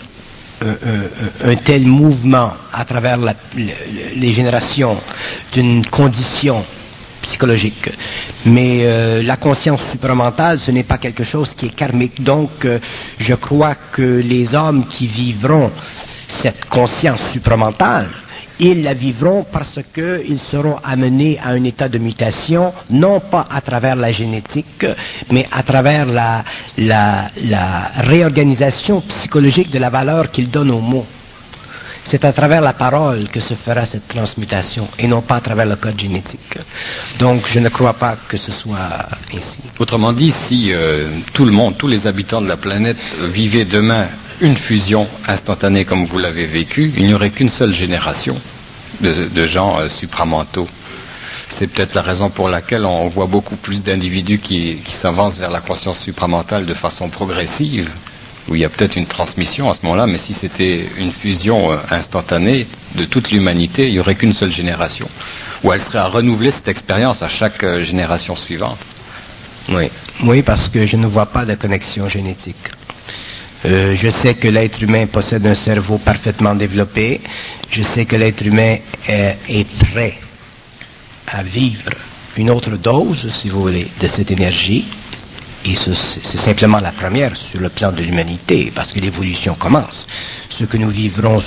mouvement à travers les générations d'une condition psychologique. Mais la conscience supramentale, ce n'est pas quelque chose qui est karmique. Donc, je crois que les hommes qui vivront cette conscience supramentale, ils la vivront parce qu'ils seront amenés à un état de mutation, non pas à travers la génétique, mais à travers la réorganisation psychologique de la valeur qu'ils donnent aux mots. C'est à travers la parole que se fera cette transmutation, et non pas à travers le code génétique. Donc je ne crois pas que ce soit ainsi. Autrement dit, si tout le monde, tous les habitants de la planète vivaient demain une fusion instantanée comme vous l'avez vécu, il n'y aurait qu'une seule génération de gens supramentaux. C'est peut-être la raison pour laquelle on voit beaucoup plus d'individus qui s'avancent vers la conscience supramentale de façon progressive, où il y a peut-être une transmission à ce moment-là, mais si c'était une fusion instantanée de toute l'humanité, il n'y aurait qu'une seule génération, où elle serait à renouveler cette expérience à chaque génération suivante. Oui, parce que je ne vois pas de connexion génétique. Je sais que l'être humain possède un cerveau parfaitement développé. Je sais que l'être humain est prêt à vivre une autre dose, si vous voulez, de cette énergie. Et c'est simplement la première sur le plan de l'humanité, parce que l'évolution commence. ce que nous vivrons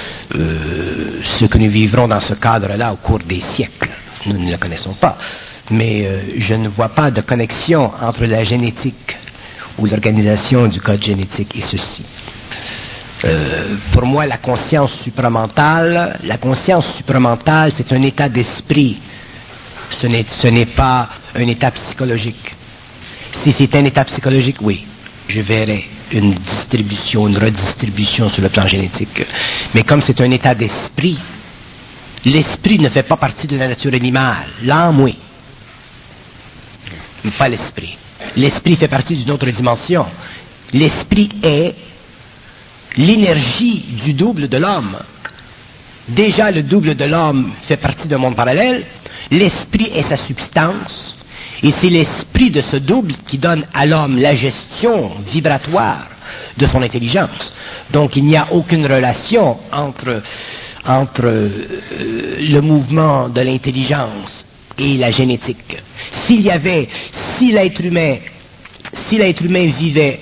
dans ce cadre-là au cours des siècles. Nous ne le connaissons pas. Mais je ne vois pas de connexion entre la génétique ou l'organisation du code génétique et ceci. Pour moi, la conscience supramentale, c'est un état d'esprit. Ce n'est pas un état psychologique. Si c'est un état psychologique, oui, je verrai une redistribution sur le plan génétique. Mais comme c'est un état d'esprit, l'esprit ne fait pas partie de la nature animale. L'âme, oui. Mais pas l'esprit. L'esprit fait partie d'une autre dimension. L'esprit est l'énergie du double de l'homme. Déjà, le double de l'homme fait partie d'un monde parallèle. L'esprit est sa substance. Et c'est l'esprit de ce double qui donne à l'homme la gestion vibratoire de son intelligence. Donc, il n'y a aucune relation entre le mouvement de l'intelligence et la génétique. Si l'être humain vivait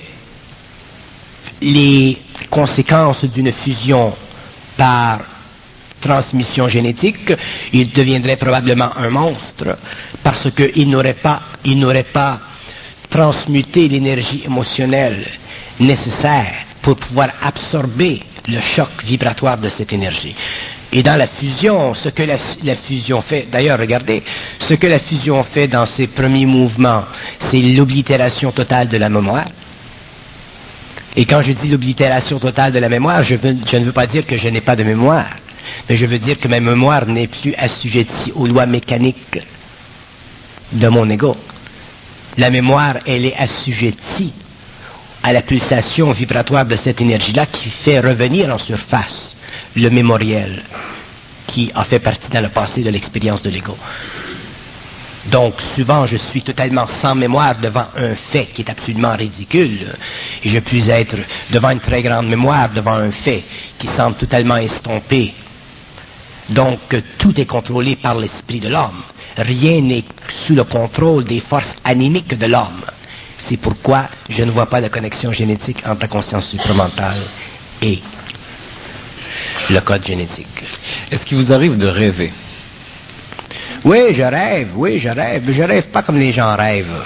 les conséquences d'une fusion par transmission génétique, il deviendrait probablement un monstre parce qu'il n'aurait pas transmuté l'énergie émotionnelle nécessaire pour pouvoir absorber le choc vibratoire de cette énergie. Et dans la fusion, ce que la fusion fait, d'ailleurs regardez, ce que la fusion fait dans ses premiers mouvements, c'est l'oblitération totale de la mémoire. Et quand je dis l'oblitération totale de la mémoire, je ne veux pas dire que je n'ai pas de mémoire, mais je veux dire que ma mémoire n'est plus assujettie aux lois mécaniques de mon ego. La mémoire, elle est assujettie à la pulsation vibratoire de cette énergie-là qui fait revenir en surface le mémoriel qui a fait partie dans le passé de l'expérience de l'ego. Donc, souvent, je suis totalement sans mémoire devant un fait qui est absolument ridicule, et je puis être devant une très grande mémoire devant un fait qui semble totalement estompé. Donc, tout est contrôlé par l'esprit de l'homme. Rien n'est sous le contrôle des forces animiques de l'homme. C'est pourquoi je ne vois pas de connexion génétique entre la conscience supramentale et le code génétique. Est-ce qu'il vous arrive de rêver? Oui, je rêve. Mais je rêve pas comme les gens rêvent.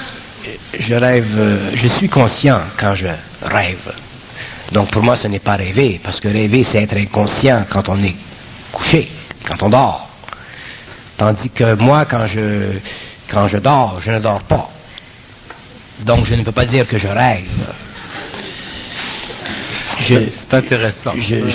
Je suis conscient quand je rêve. Donc pour moi, ce n'est pas rêver, parce que rêver, c'est être inconscient quand on est couché, quand on dort. Tandis que moi, quand je dors, je ne dors pas. Donc je ne peux pas dire que je rêve. C'est intéressant.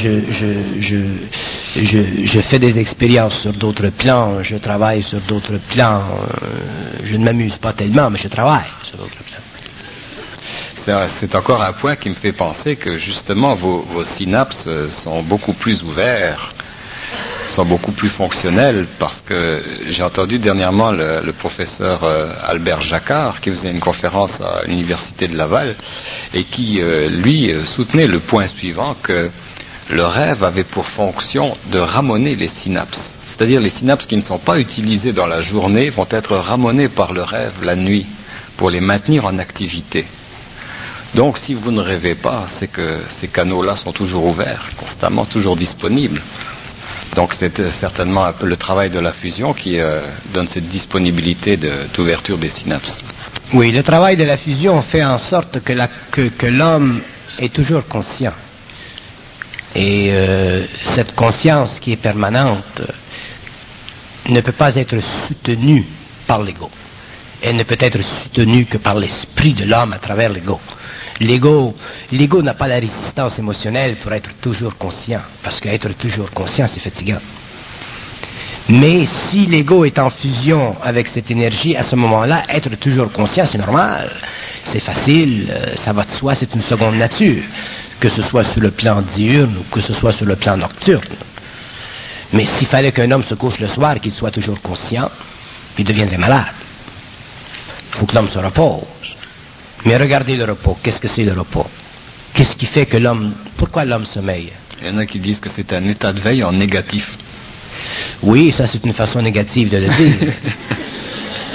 Je fais des expériences sur d'autres plans, je travaille sur d'autres plans. Je ne m'amuse pas tellement, mais je travaille sur d'autres plans. C'est encore un point qui me fait penser que justement vos synapses sont beaucoup plus ouverts, sont beaucoup plus fonctionnels, parce que j'ai entendu dernièrement le professeur Albert Jacquard qui faisait une conférence à l'université de Laval et qui lui soutenait le point suivant, que le rêve avait pour fonction de ramener les synapses. C'est-à-dire les synapses qui ne sont pas utilisées dans la journée vont être ramenées par le rêve la nuit pour les maintenir en activité. Donc si vous ne rêvez pas, c'est que ces canaux-là sont toujours ouverts, constamment, toujours disponibles. Donc c'est certainement un peu le travail de la fusion qui donne cette disponibilité d'ouverture des synapses. Oui, le travail de la fusion fait en sorte que l'homme est toujours conscient. Et cette conscience qui est permanente ne peut pas être soutenue par l'ego. Elle ne peut être soutenue que par l'esprit de l'homme à travers l'ego. L'ego n'a pas la résistance émotionnelle pour être toujours conscient, parce qu'être toujours conscient, c'est fatigant. Mais si l'ego est en fusion avec cette énergie, à ce moment-là, être toujours conscient, c'est normal, c'est facile, ça va de soi, c'est une seconde nature, que ce soit sur le plan diurne ou que ce soit sur le plan nocturne. Mais s'il fallait qu'un homme se couche le soir et qu'il soit toujours conscient, il deviendrait malade. Il faut que l'homme se repose. Mais regardez le repos. Qu'est-ce que c'est le repos? Qu'est-ce qui fait que pourquoi l'homme sommeille? Il y en a qui disent que c'est un état de veille en négatif. Oui, ça c'est une façon négative de le dire.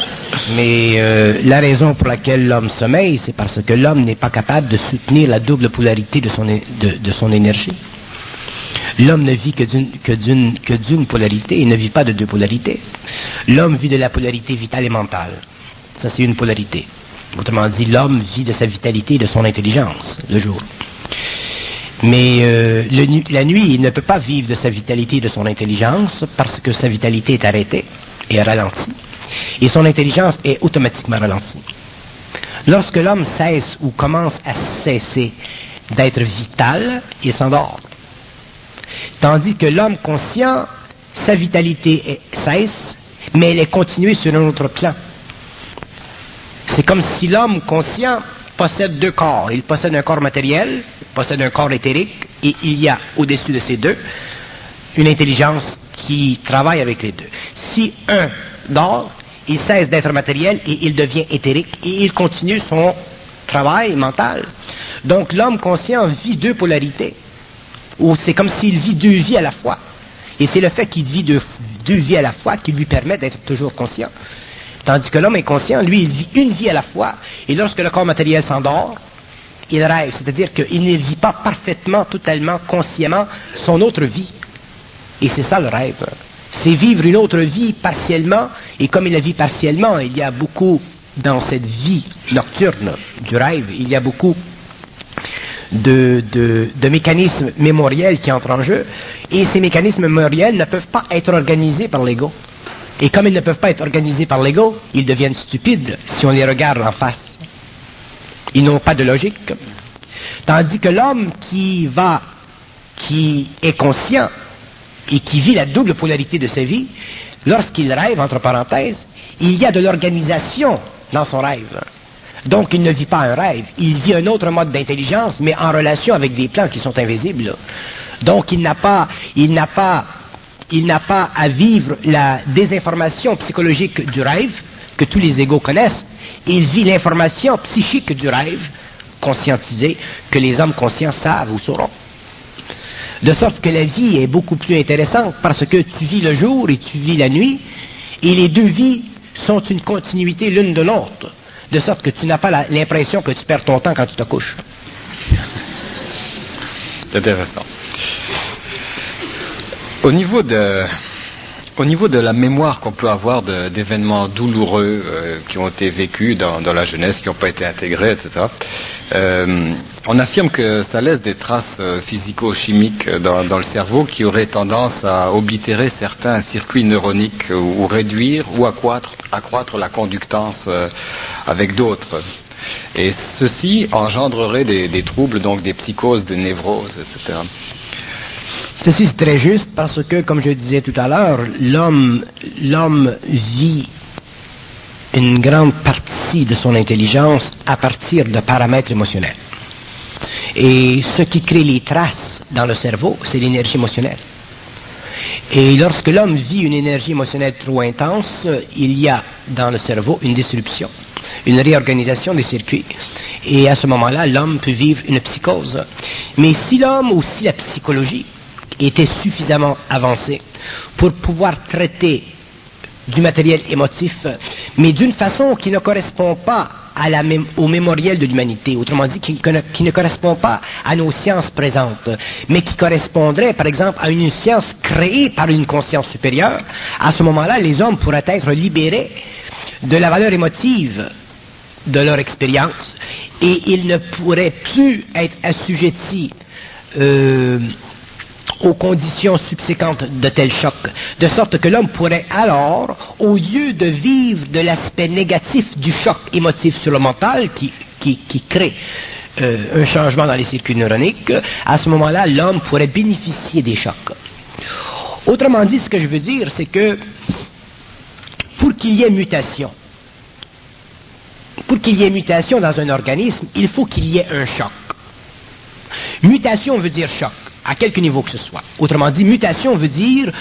Mais la raison pour laquelle l'homme sommeille, c'est parce que l'homme n'est pas capable de soutenir la double polarité de son énergie. L'homme ne vit que d'une polarité, il ne vit pas de deux polarités. L'homme vit de la polarité vitale et mentale. Ça, c'est une polarité. Autrement dit, l'homme vit de sa vitalité et de son intelligence, le jour. Mais la nuit, il ne peut pas vivre de sa vitalité et de son intelligence parce que sa vitalité est arrêtée et ralentie. Et son intelligence est automatiquement ralentie. Lorsque l'homme cesse ou commence à cesser d'être vital, il s'endort. Tandis que l'homme conscient, sa vitalité cesse, mais elle est continuée sur un autre plan. C'est comme si l'homme conscient possède deux corps. Il possède un corps matériel, il possède un corps éthérique, et il y a au-dessus de ces deux une intelligence qui travaille avec les deux. Si un dort, il cesse d'être matériel et il devient éthérique, et il continue son travail mental. Donc l'homme conscient vit deux polarités. Ou c'est comme s'il vit deux vies à la fois. Et c'est le fait qu'il vit deux vies à la fois qui lui permet d'être toujours conscient. Tandis que l'homme inconscient, lui, il vit une vie à la fois. Et lorsque le corps matériel s'endort, il rêve. C'est-à-dire qu'il ne vit pas parfaitement, totalement, consciemment son autre vie. Et c'est ça le rêve. C'est vivre une autre vie partiellement. Et comme il la vit partiellement, il y a beaucoup, dans cette vie nocturne du rêve, il y a beaucoup de mécanismes mémoriels qui entrent en jeu, et ces mécanismes mémoriels ne peuvent pas être organisés par l'ego. Et comme ils ne peuvent pas être organisés par l'ego, ils deviennent stupides si on les regarde en face. Ils n'ont pas de logique. Tandis que l'homme qui est conscient et qui vit la double polarité de sa vie, lorsqu'il rêve, entre parenthèses, il y a de l'organisation dans son rêve. Donc, il ne vit pas un rêve, il vit un autre mode d'intelligence, mais en relation avec des plans qui sont invisibles. Donc, il n'a pas à vivre la désinformation psychologique du rêve, que tous les égos connaissent. Il vit l'information psychique du rêve, conscientisée, que les hommes conscients savent ou sauront. De sorte que la vie est beaucoup plus intéressante, parce que tu vis le jour et tu vis la nuit, et les deux vies sont une continuité l'une de l'autre. De sorte que tu n'as pas l'impression que tu perds ton temps quand tu te couches. C'est intéressant. Au niveau de la mémoire qu'on peut avoir d'événements douloureux qui ont été vécus dans la jeunesse, qui n'ont pas été intégrés, etc., on affirme que ça laisse des traces physico-chimiques dans le cerveau qui auraient tendance à oblitérer certains circuits neuroniques ou réduire ou accroître la conductance avec d'autres. Et ceci engendrerait des troubles, donc des psychoses, des névroses, etc. Ceci c'est très juste parce que, comme je disais tout à l'heure, l'homme vit une grande partie de son intelligence à partir de paramètres émotionnels. Et ce qui crée les traces dans le cerveau, c'est l'énergie émotionnelle. Et lorsque l'homme vit une énergie émotionnelle trop intense, il y a dans le cerveau une disruption, une réorganisation des circuits. Et à ce moment-là, l'homme peut vivre une psychose. Mais si l'homme ou si la psychologie était suffisamment avancée pour pouvoir traiter du matériel émotif, mais d'une façon qui ne correspond pas au mémoriel de l'humanité, autrement dit, qui ne correspond pas à nos sciences présentes, mais qui correspondrait, par exemple, à une science créée par une conscience supérieure, à ce moment-là, les hommes pourraient être libérés de la valeur émotive de leur expérience, et ils ne pourraient plus être assujettis aux conditions subséquentes de tels chocs, de sorte que l'homme pourrait alors, au lieu de vivre de l'aspect négatif du choc émotif sur le mental qui crée un changement dans les circuits neuroniques, à ce moment-là, l'homme pourrait bénéficier des chocs. Autrement dit, ce que je veux dire, c'est que pour qu'il y ait mutation dans un organisme, il faut qu'il y ait un choc. Mutation veut dire choc, à quelque niveau que ce soit. Autrement dit, mutation veut dire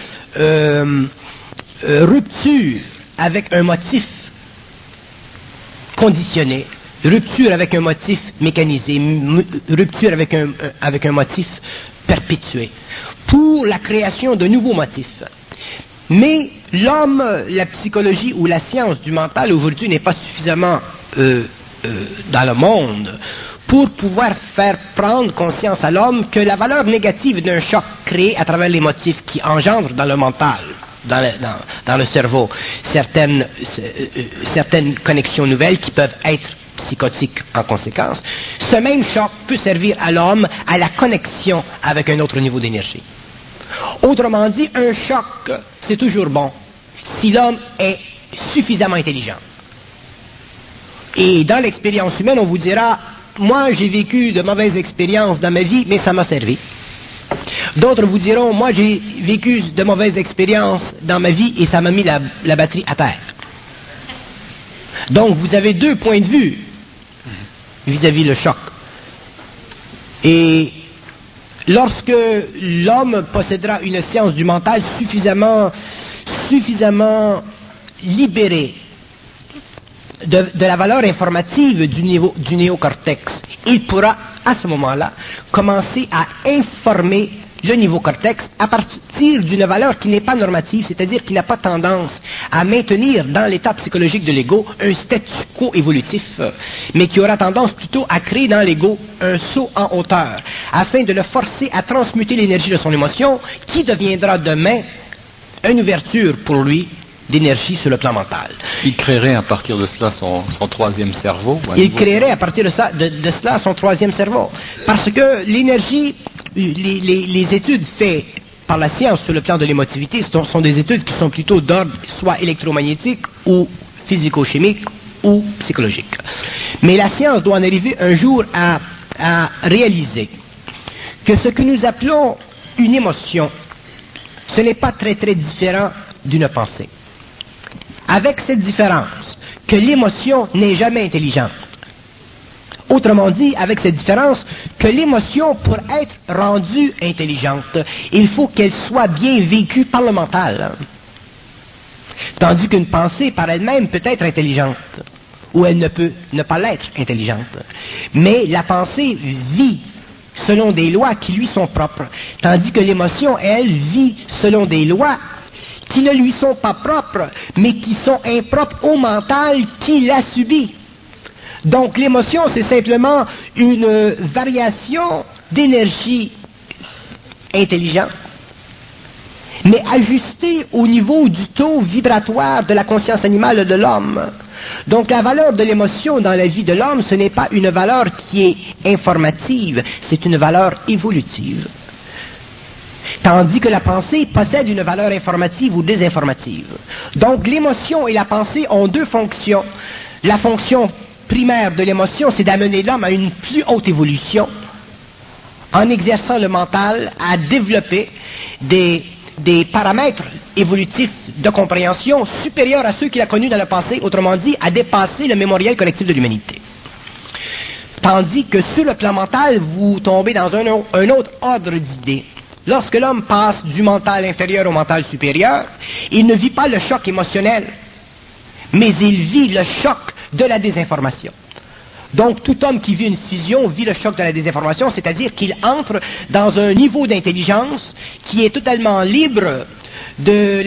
rupture avec un motif conditionné, rupture avec un motif mécanisé, rupture avec un motif perpétué, pour la création de nouveaux motifs. Mais l'homme, la psychologie ou la science du mental aujourd'hui n'est pas suffisamment dans le monde pour pouvoir faire prendre conscience à l'homme que la valeur négative d'un choc créé à travers les motifs qui engendrent dans le mental, dans le cerveau, certaines connexions nouvelles qui peuvent être psychotiques en conséquence, ce même choc peut servir à l'homme à la connexion avec un autre niveau d'énergie. Autrement dit, un choc, c'est toujours bon si l'homme est suffisamment intelligent. Et dans l'expérience humaine, on vous dira, moi j'ai vécu de mauvaises expériences dans ma vie, mais ça m'a servi. D'autres vous diront, moi j'ai vécu de mauvaises expériences dans ma vie et ça m'a mis la batterie à terre. Donc vous avez deux points de vue vis-à-vis le choc. Et lorsque l'homme possédera une science du mental suffisamment libérée de la valeur informative du néocortex, il pourra à ce moment-là commencer à informer le niveau cortex à partir d'une valeur qui n'est pas normative, c'est-à-dire qui n'a pas tendance à maintenir dans l'état psychologique de l'ego un statu quo évolutif, mais qui aura tendance plutôt à créer dans l'ego un saut en hauteur, afin de le forcer à transmuter l'énergie de son émotion, qui deviendra demain une ouverture pour lui d'énergie sur le plan mental. Il créerait à partir de cela son troisième cerveau? Il créerait à partir de cela son troisième cerveau. Parce que l'énergie, les études faites par la science sur le plan de l'émotivité sont des études qui sont plutôt d'ordre soit électromagnétique ou physico-chimique ou psychologique. Mais la science doit en arriver un jour à réaliser que ce que nous appelons une émotion, ce n'est pas très très différent d'une pensée. Avec cette différence, que l'émotion n'est jamais intelligente. Autrement dit, avec cette différence, que l'émotion, pour être rendue intelligente, il faut qu'elle soit bien vécue par le mental. Tandis qu'une pensée, par elle-même, peut être intelligente, ou elle ne peut ne pas l'être intelligente. Mais la pensée vit selon des lois qui lui sont propres, tandis que l'émotion, elle, vit selon des lois qui ne lui sont pas propres, mais qui sont impropres au mental qui l'a subi. Donc l'émotion, c'est simplement une variation d'énergie intelligente, mais ajustée au niveau du taux vibratoire de la conscience animale de l'homme. Donc la valeur de l'émotion dans la vie de l'homme, ce n'est pas une valeur qui est informative, c'est une valeur évolutive. Tandis que la pensée possède une valeur informative ou désinformative. Donc l'émotion et la pensée ont deux fonctions. La fonction primaire de l'émotion, c'est d'amener l'homme à une plus haute évolution, en exerçant le mental à développer des paramètres évolutifs de compréhension supérieurs à ceux qu'il a connus dans le passé, autrement dit, à dépasser le mémoriel collectif de l'humanité. Tandis que sur le plan mental, vous tombez dans un autre ordre d'idées. Lorsque l'homme passe du mental inférieur au mental supérieur, il ne vit pas le choc émotionnel, mais il vit le choc de la désinformation. Donc tout homme qui vit une fusion vit le choc de la désinformation, c'est-à-dire qu'il entre dans un niveau d'intelligence qui est totalement libre de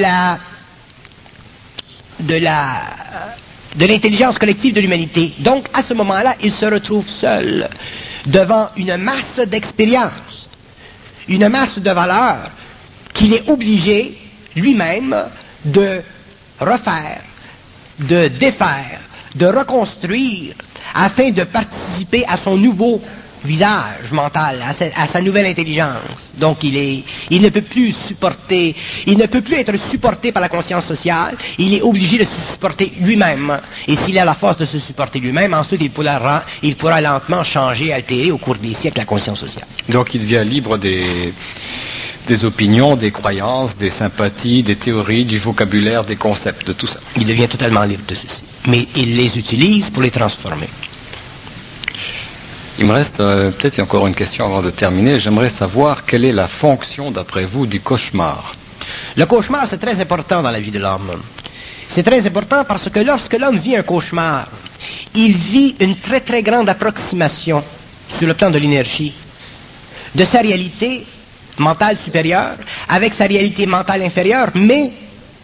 l'intelligence collective de l'humanité. Donc à ce moment-là, il se retrouve seul devant une masse d'expériences, une masse de valeurs qu'il est obligé lui-même de refaire, de défaire, de reconstruire, afin de participer à son nouveau visage mental, à sa nouvelle intelligence. Donc il ne peut plus être supporté par la conscience sociale, il est obligé de se supporter lui-même. Et s'il a la force de se supporter lui-même, ensuite il pourra lentement changer, altérer au cours des siècles la conscience sociale. Donc il devient libre des opinions, des croyances, des sympathies, des théories, du vocabulaire, des concepts, de tout ça. Il devient totalement libre de ceci. Mais il les utilise pour les transformer. Il me reste peut-être encore une question avant de terminer. J'aimerais savoir quelle est la fonction, d'après vous, du cauchemar. Le cauchemar, c'est très important dans la vie de l'homme. C'est très important parce que lorsque l'homme vit un cauchemar, il vit une très très grande approximation sur le plan de l'énergie de sa réalité mentale supérieure avec sa réalité mentale inférieure, mais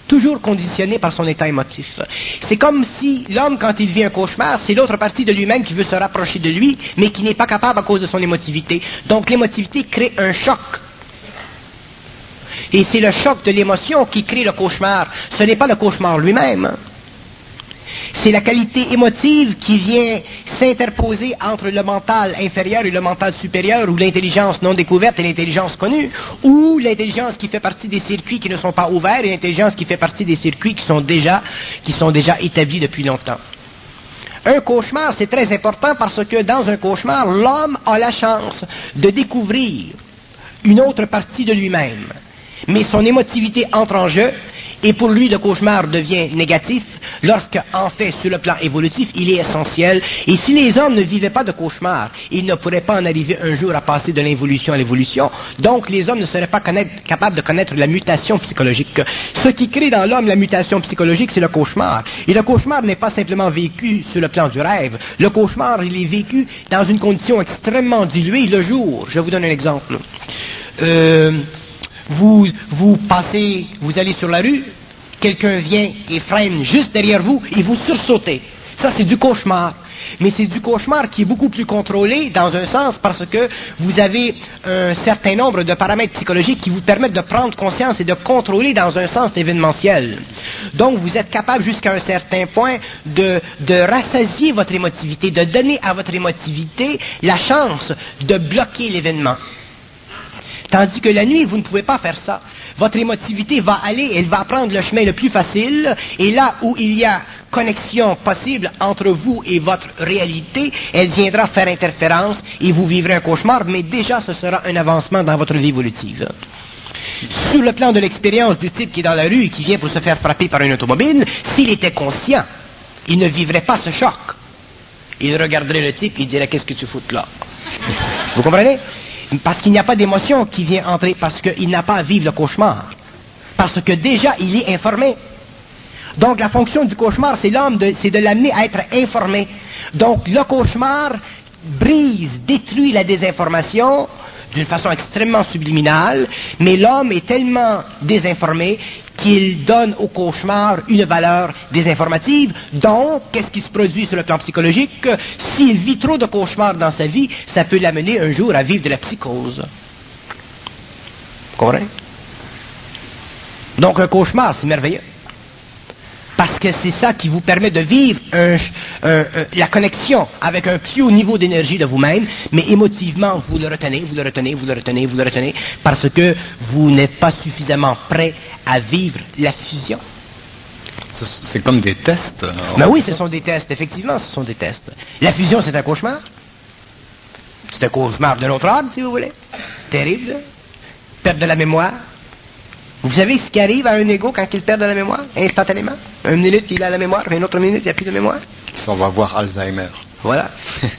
toujours conditionné par son état émotif. C'est comme si l'homme, quand il vit un cauchemar, c'est l'autre partie de lui-même qui veut se rapprocher de lui, mais qui n'est pas capable à cause de son émotivité. Donc l'émotivité crée un choc. Et c'est le choc de l'émotion qui crée le cauchemar. Ce n'est pas le cauchemar lui-même. C'est la qualité émotive qui vient s'interposer entre le mental inférieur et le mental supérieur, ou l'intelligence non découverte et l'intelligence connue, ou l'intelligence qui fait partie des circuits qui ne sont pas ouverts et l'intelligence qui fait partie des circuits qui sont déjà établis depuis longtemps. Un cauchemar, c'est très important parce que dans un cauchemar, l'homme a la chance de découvrir une autre partie de lui-même. Mais son émotivité entre en jeu, et pour lui, le cauchemar devient négatif, lorsque, en fait, sur le plan évolutif, il est essentiel. Et si les hommes ne vivaient pas de cauchemar, ils ne pourraient pas en arriver un jour à passer de l'involution à l'évolution. Donc, les hommes ne seraient pas capables de connaître la mutation psychologique. Ce qui crée dans l'homme la mutation psychologique, c'est le cauchemar. Et le cauchemar n'est pas simplement vécu sur le plan du rêve. Le cauchemar, il est vécu dans une condition extrêmement diluée le jour. Je vous donne un exemple. Vous allez sur la rue, quelqu'un vient et freine juste derrière vous et vous sursautez. Ça, c'est du cauchemar. Mais c'est du cauchemar qui est beaucoup plus contrôlé dans un sens parce que vous avez un certain nombre de paramètres psychologiques qui vous permettent de prendre conscience et de contrôler dans un sens événementiel. Donc, vous êtes capable jusqu'à un certain point de rassasier votre émotivité, de donner à votre émotivité la chance de bloquer l'événement. Tandis que la nuit, vous ne pouvez pas faire ça. Votre émotivité va aller, elle va prendre le chemin le plus facile, et là où il y a connexion possible entre vous et votre réalité, elle viendra faire interférence et vous vivrez un cauchemar, mais déjà ce sera un avancement dans votre vie évolutive. Sur le plan de l'expérience du type qui est dans la rue et qui vient pour se faire frapper par une automobile, s'il était conscient, il ne vivrait pas ce choc. Il regarderait le type et il dirait « Qu'est-ce que tu fous là ?» Vous comprenez? Parce qu'il n'y a pas d'émotion qui vient entrer, parce qu'il n'a pas à vivre le cauchemar. Parce que déjà, il est informé. Donc, la fonction du cauchemar, c'est de l'amener à être informé. Donc, le cauchemar brise, détruit la désinformation d'une façon extrêmement subliminale, mais l'homme est tellement désinformé qu'il donne au cauchemar une valeur désinformative. Donc, qu'est-ce qui se produit sur le plan psychologique? S'il vit trop de cauchemars dans sa vie, ça peut l'amener un jour à vivre de la psychose. Vous comprenez? Donc, un cauchemar, c'est merveilleux. Parce que c'est ça qui vous permet de vivre la connexion avec un plus haut niveau d'énergie de vous-même, mais émotivement, vous le retenez, parce que vous n'êtes pas suffisamment prêt à vivre la fusion. C'est comme des tests. Ben oui, ce sont des tests, effectivement, ce sont des tests. La fusion, c'est un cauchemar. C'est un cauchemar de notre ordre, si vous voulez. Terrible. Perte de la mémoire. Vous savez ce qui arrive à un égo quand il perd de la mémoire, instantanément? Une minute, il a la mémoire, puis une autre minute, il n'y a plus de mémoire. On va voir Alzheimer. Voilà.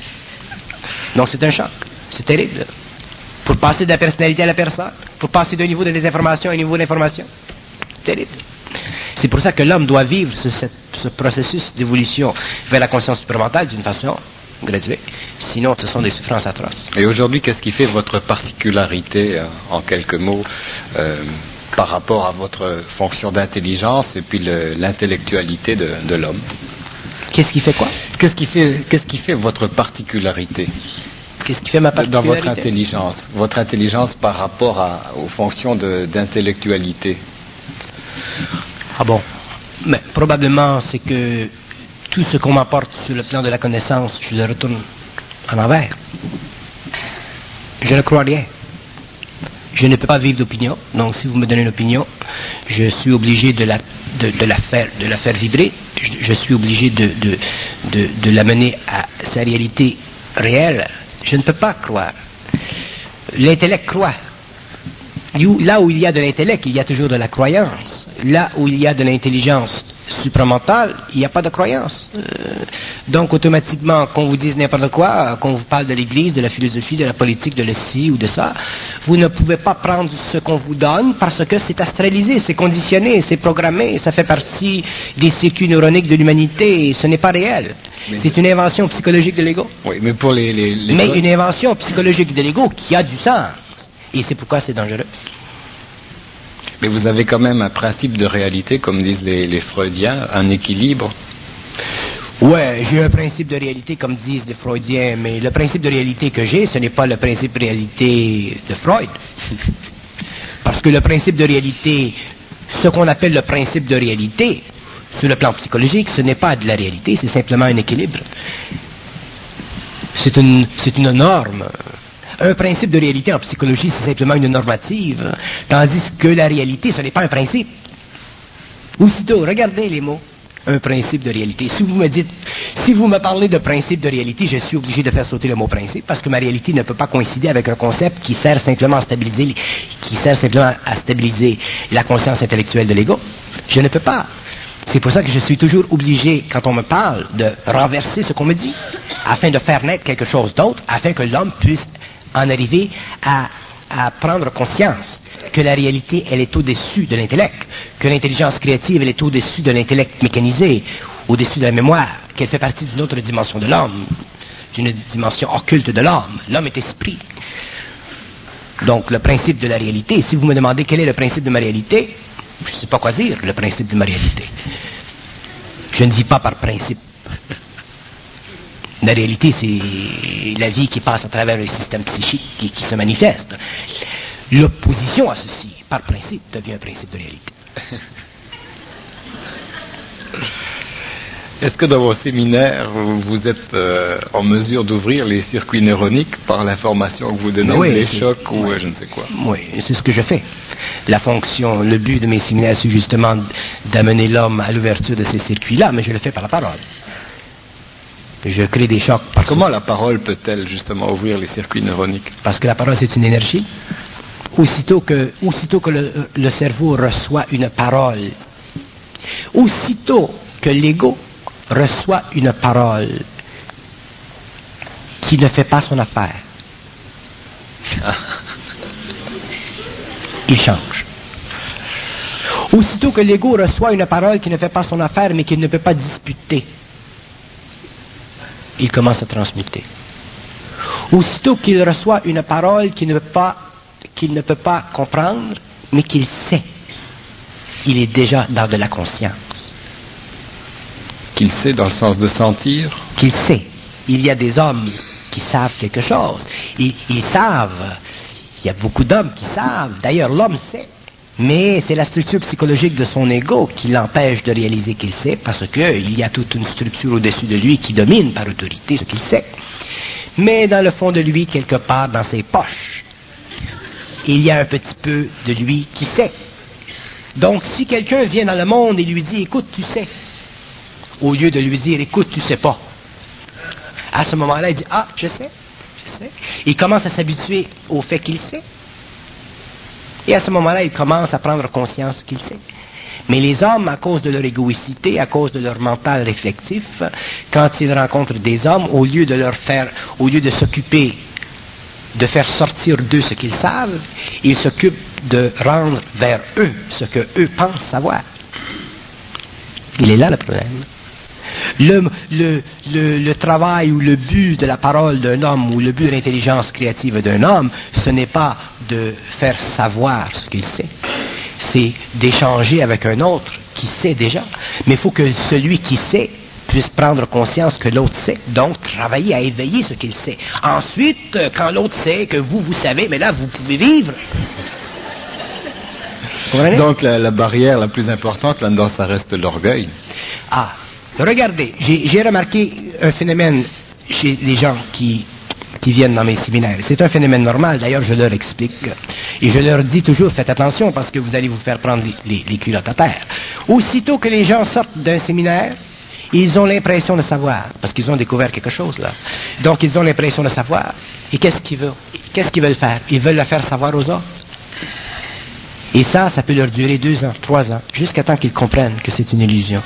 Donc c'est un choc. C'est terrible. Pour passer de la personnalité à la personne, pour passer d'un niveau de désinformation à un niveau d'information. Terrible. C'est pour ça que l'homme doit vivre ce processus d'évolution vers la conscience supramentale d'une façon graduée. Sinon, ce sont des souffrances atroces. Et aujourd'hui, qu'est-ce qui fait votre particularité, en quelques mots, par rapport à votre fonction d'intelligence et puis l'intellectualité de l'homme? Qu'est-ce qui fait quoi? Qu'est-ce qui fait votre particularité? Qu'est-ce qui fait ma particularité? Dans votre intelligence par rapport aux fonctions d'intellectualité. Ah bon? Mais probablement, c'est que tout ce qu'on m'apporte sur le plan de la connaissance, je le retourne à l'envers. Je ne crois rien. Je ne peux pas vivre d'opinion, donc si vous me donnez une opinion, je suis obligé de la faire vibrer, je suis obligé de l'amener à sa réalité réelle. Je ne peux pas croire. L'intellect croit. Là où il y a de l'intellect, il y a toujours de la croyance. Là où il y a de l'intelligence supramentale, il n'y a pas de croyance. Donc, automatiquement, qu'on vous dise n'importe quoi, qu'on vous parle de l'Église, de la philosophie, de la politique, de ci ou de ça, vous ne pouvez pas prendre ce qu'on vous donne parce que c'est astralisé, c'est conditionné, c'est programmé, ça fait partie des circuits neuroniques de l'humanité et ce n'est pas réel. C'est une invention psychologique de l'ego. Oui, mais pour mais une invention psychologique de l'ego qui a du sens. Et c'est pourquoi c'est dangereux. Mais vous avez quand même un principe de réalité, comme disent les Freudiens, un équilibre. Ouais, j'ai un principe de réalité, comme disent les Freudiens, mais le principe de réalité que j'ai, ce n'est pas le principe de réalité de Freud. Parce que le principe de réalité, ce qu'on appelle le principe de réalité, sur le plan psychologique, ce n'est pas de la réalité, c'est simplement un équilibre. C'est une norme. Un principe de réalité en psychologie, c'est simplement une normative, tandis que la réalité, ce n'est pas un principe. Aussitôt, regardez les mots. Un principe de réalité. Si vous me parlez de principe de réalité, je suis obligé de faire sauter le mot principe, parce que ma réalité ne peut pas coïncider avec un concept qui sert simplement à stabiliser la conscience intellectuelle de l'ego. Je ne peux pas. C'est pour ça que je suis toujours obligé, quand on me parle, de renverser ce qu'on me dit, afin de faire naître quelque chose d'autre, afin que l'homme puisse en arriver à prendre conscience que la réalité, elle est au-dessus de l'intellect, que l'intelligence créative, elle est au-dessus de l'intellect mécanisé, au-dessus de la mémoire, qu'elle fait partie d'une autre dimension de l'homme, d'une dimension occulte de l'homme. L'homme est esprit. Donc, le principe de la réalité, si vous me demandez quel est le principe de ma réalité, je ne sais pas quoi dire, le principe de ma réalité. Je ne vis pas par principe. La réalité, c'est la vie qui passe à travers le système psychique qui se manifeste. L'opposition à ceci, par principe, devient un principe de réalité. Est-ce que dans vos séminaires, vous êtes en mesure d'ouvrir les circuits neuroniques par l'information que vous donnez, oui, les chocs ou je ne sais quoi? Oui, c'est ce que je fais. La fonction, le but de mes séminaires, c'est justement d'amener l'homme à l'ouverture de ces circuits-là, mais je le fais par la parole. Je crée des chocs. Comment la parole peut-elle justement ouvrir les circuits neuroniques? Parce que la parole, c'est une énergie. Aussitôt que le cerveau reçoit une parole, aussitôt que l'ego reçoit une parole qui ne fait pas son affaire, il change. Aussitôt que l'ego reçoit une parole qui ne fait pas son affaire mais qu'il ne peut pas disputer, il commence à transmuter. Aussitôt qu'il reçoit une parole qu'il ne peut pas comprendre, mais qu'il sait, il est déjà dans de la conscience. Qu'il sait dans le sens de sentir? Qu'il sait. Il y a des hommes qui savent quelque chose. Ils savent. Il y a beaucoup d'hommes qui savent. D'ailleurs, l'homme sait. Mais c'est la structure psychologique de son ego qui l'empêche de réaliser qu'il sait, parce qu'il y a toute une structure au-dessus de lui qui domine par autorité ce qu'il sait. Mais dans le fond de lui, quelque part dans ses poches, il y a un petit peu de lui qui sait. Donc, si quelqu'un vient dans le monde et lui dit « Écoute, tu sais », au lieu de lui dire « Écoute, tu sais pas », à ce moment-là, il dit « Ah, je sais. » Il commence à s'habituer au fait qu'il sait. Et à ce moment-là, il commence à prendre conscience qu'il sait. Mais les hommes, à cause de leur égoïcité, à cause de leur mental réflexif, quand ils rencontrent des hommes, au lieu de s'occuper de faire sortir d'eux ce qu'ils savent, ils s'occupent de rendre vers eux ce que eux pensent savoir. Il est là le problème. Le travail ou le but de la parole d'un homme ou le but de l'intelligence créative d'un homme, ce n'est pas de faire savoir ce qu'il sait, c'est d'échanger avec un autre qui sait déjà. Mais il faut que celui qui sait puisse prendre conscience que l'autre sait, donc travailler à éveiller ce qu'il sait. Ensuite, quand l'autre sait que vous savez, mais là, vous pouvez vivre. Donc la barrière la plus importante là-dedans, ça reste l'orgueil. Ah, regardez, j'ai remarqué un phénomène chez les gens qui viennent dans mes séminaires. C'est un phénomène normal, d'ailleurs je leur explique. Et je leur dis toujours, faites attention parce que vous allez vous faire prendre les culottes à terre. Aussitôt que les gens sortent d'un séminaire, ils ont l'impression de savoir, parce qu'ils ont découvert quelque chose là. Donc ils ont l'impression de savoir. Et qu'est-ce qu'ils veulent faire? Ils veulent le faire savoir aux autres. Et ça peut leur durer 2 ans, 3 ans, jusqu'à temps qu'ils comprennent que c'est une illusion.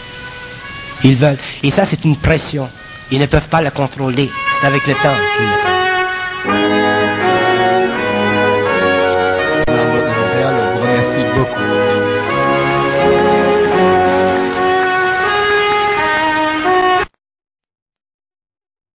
Ils veulent. Et ça, c'est une pression. Ils ne peuvent pas la contrôler. C'est avec le temps qu'ils le font.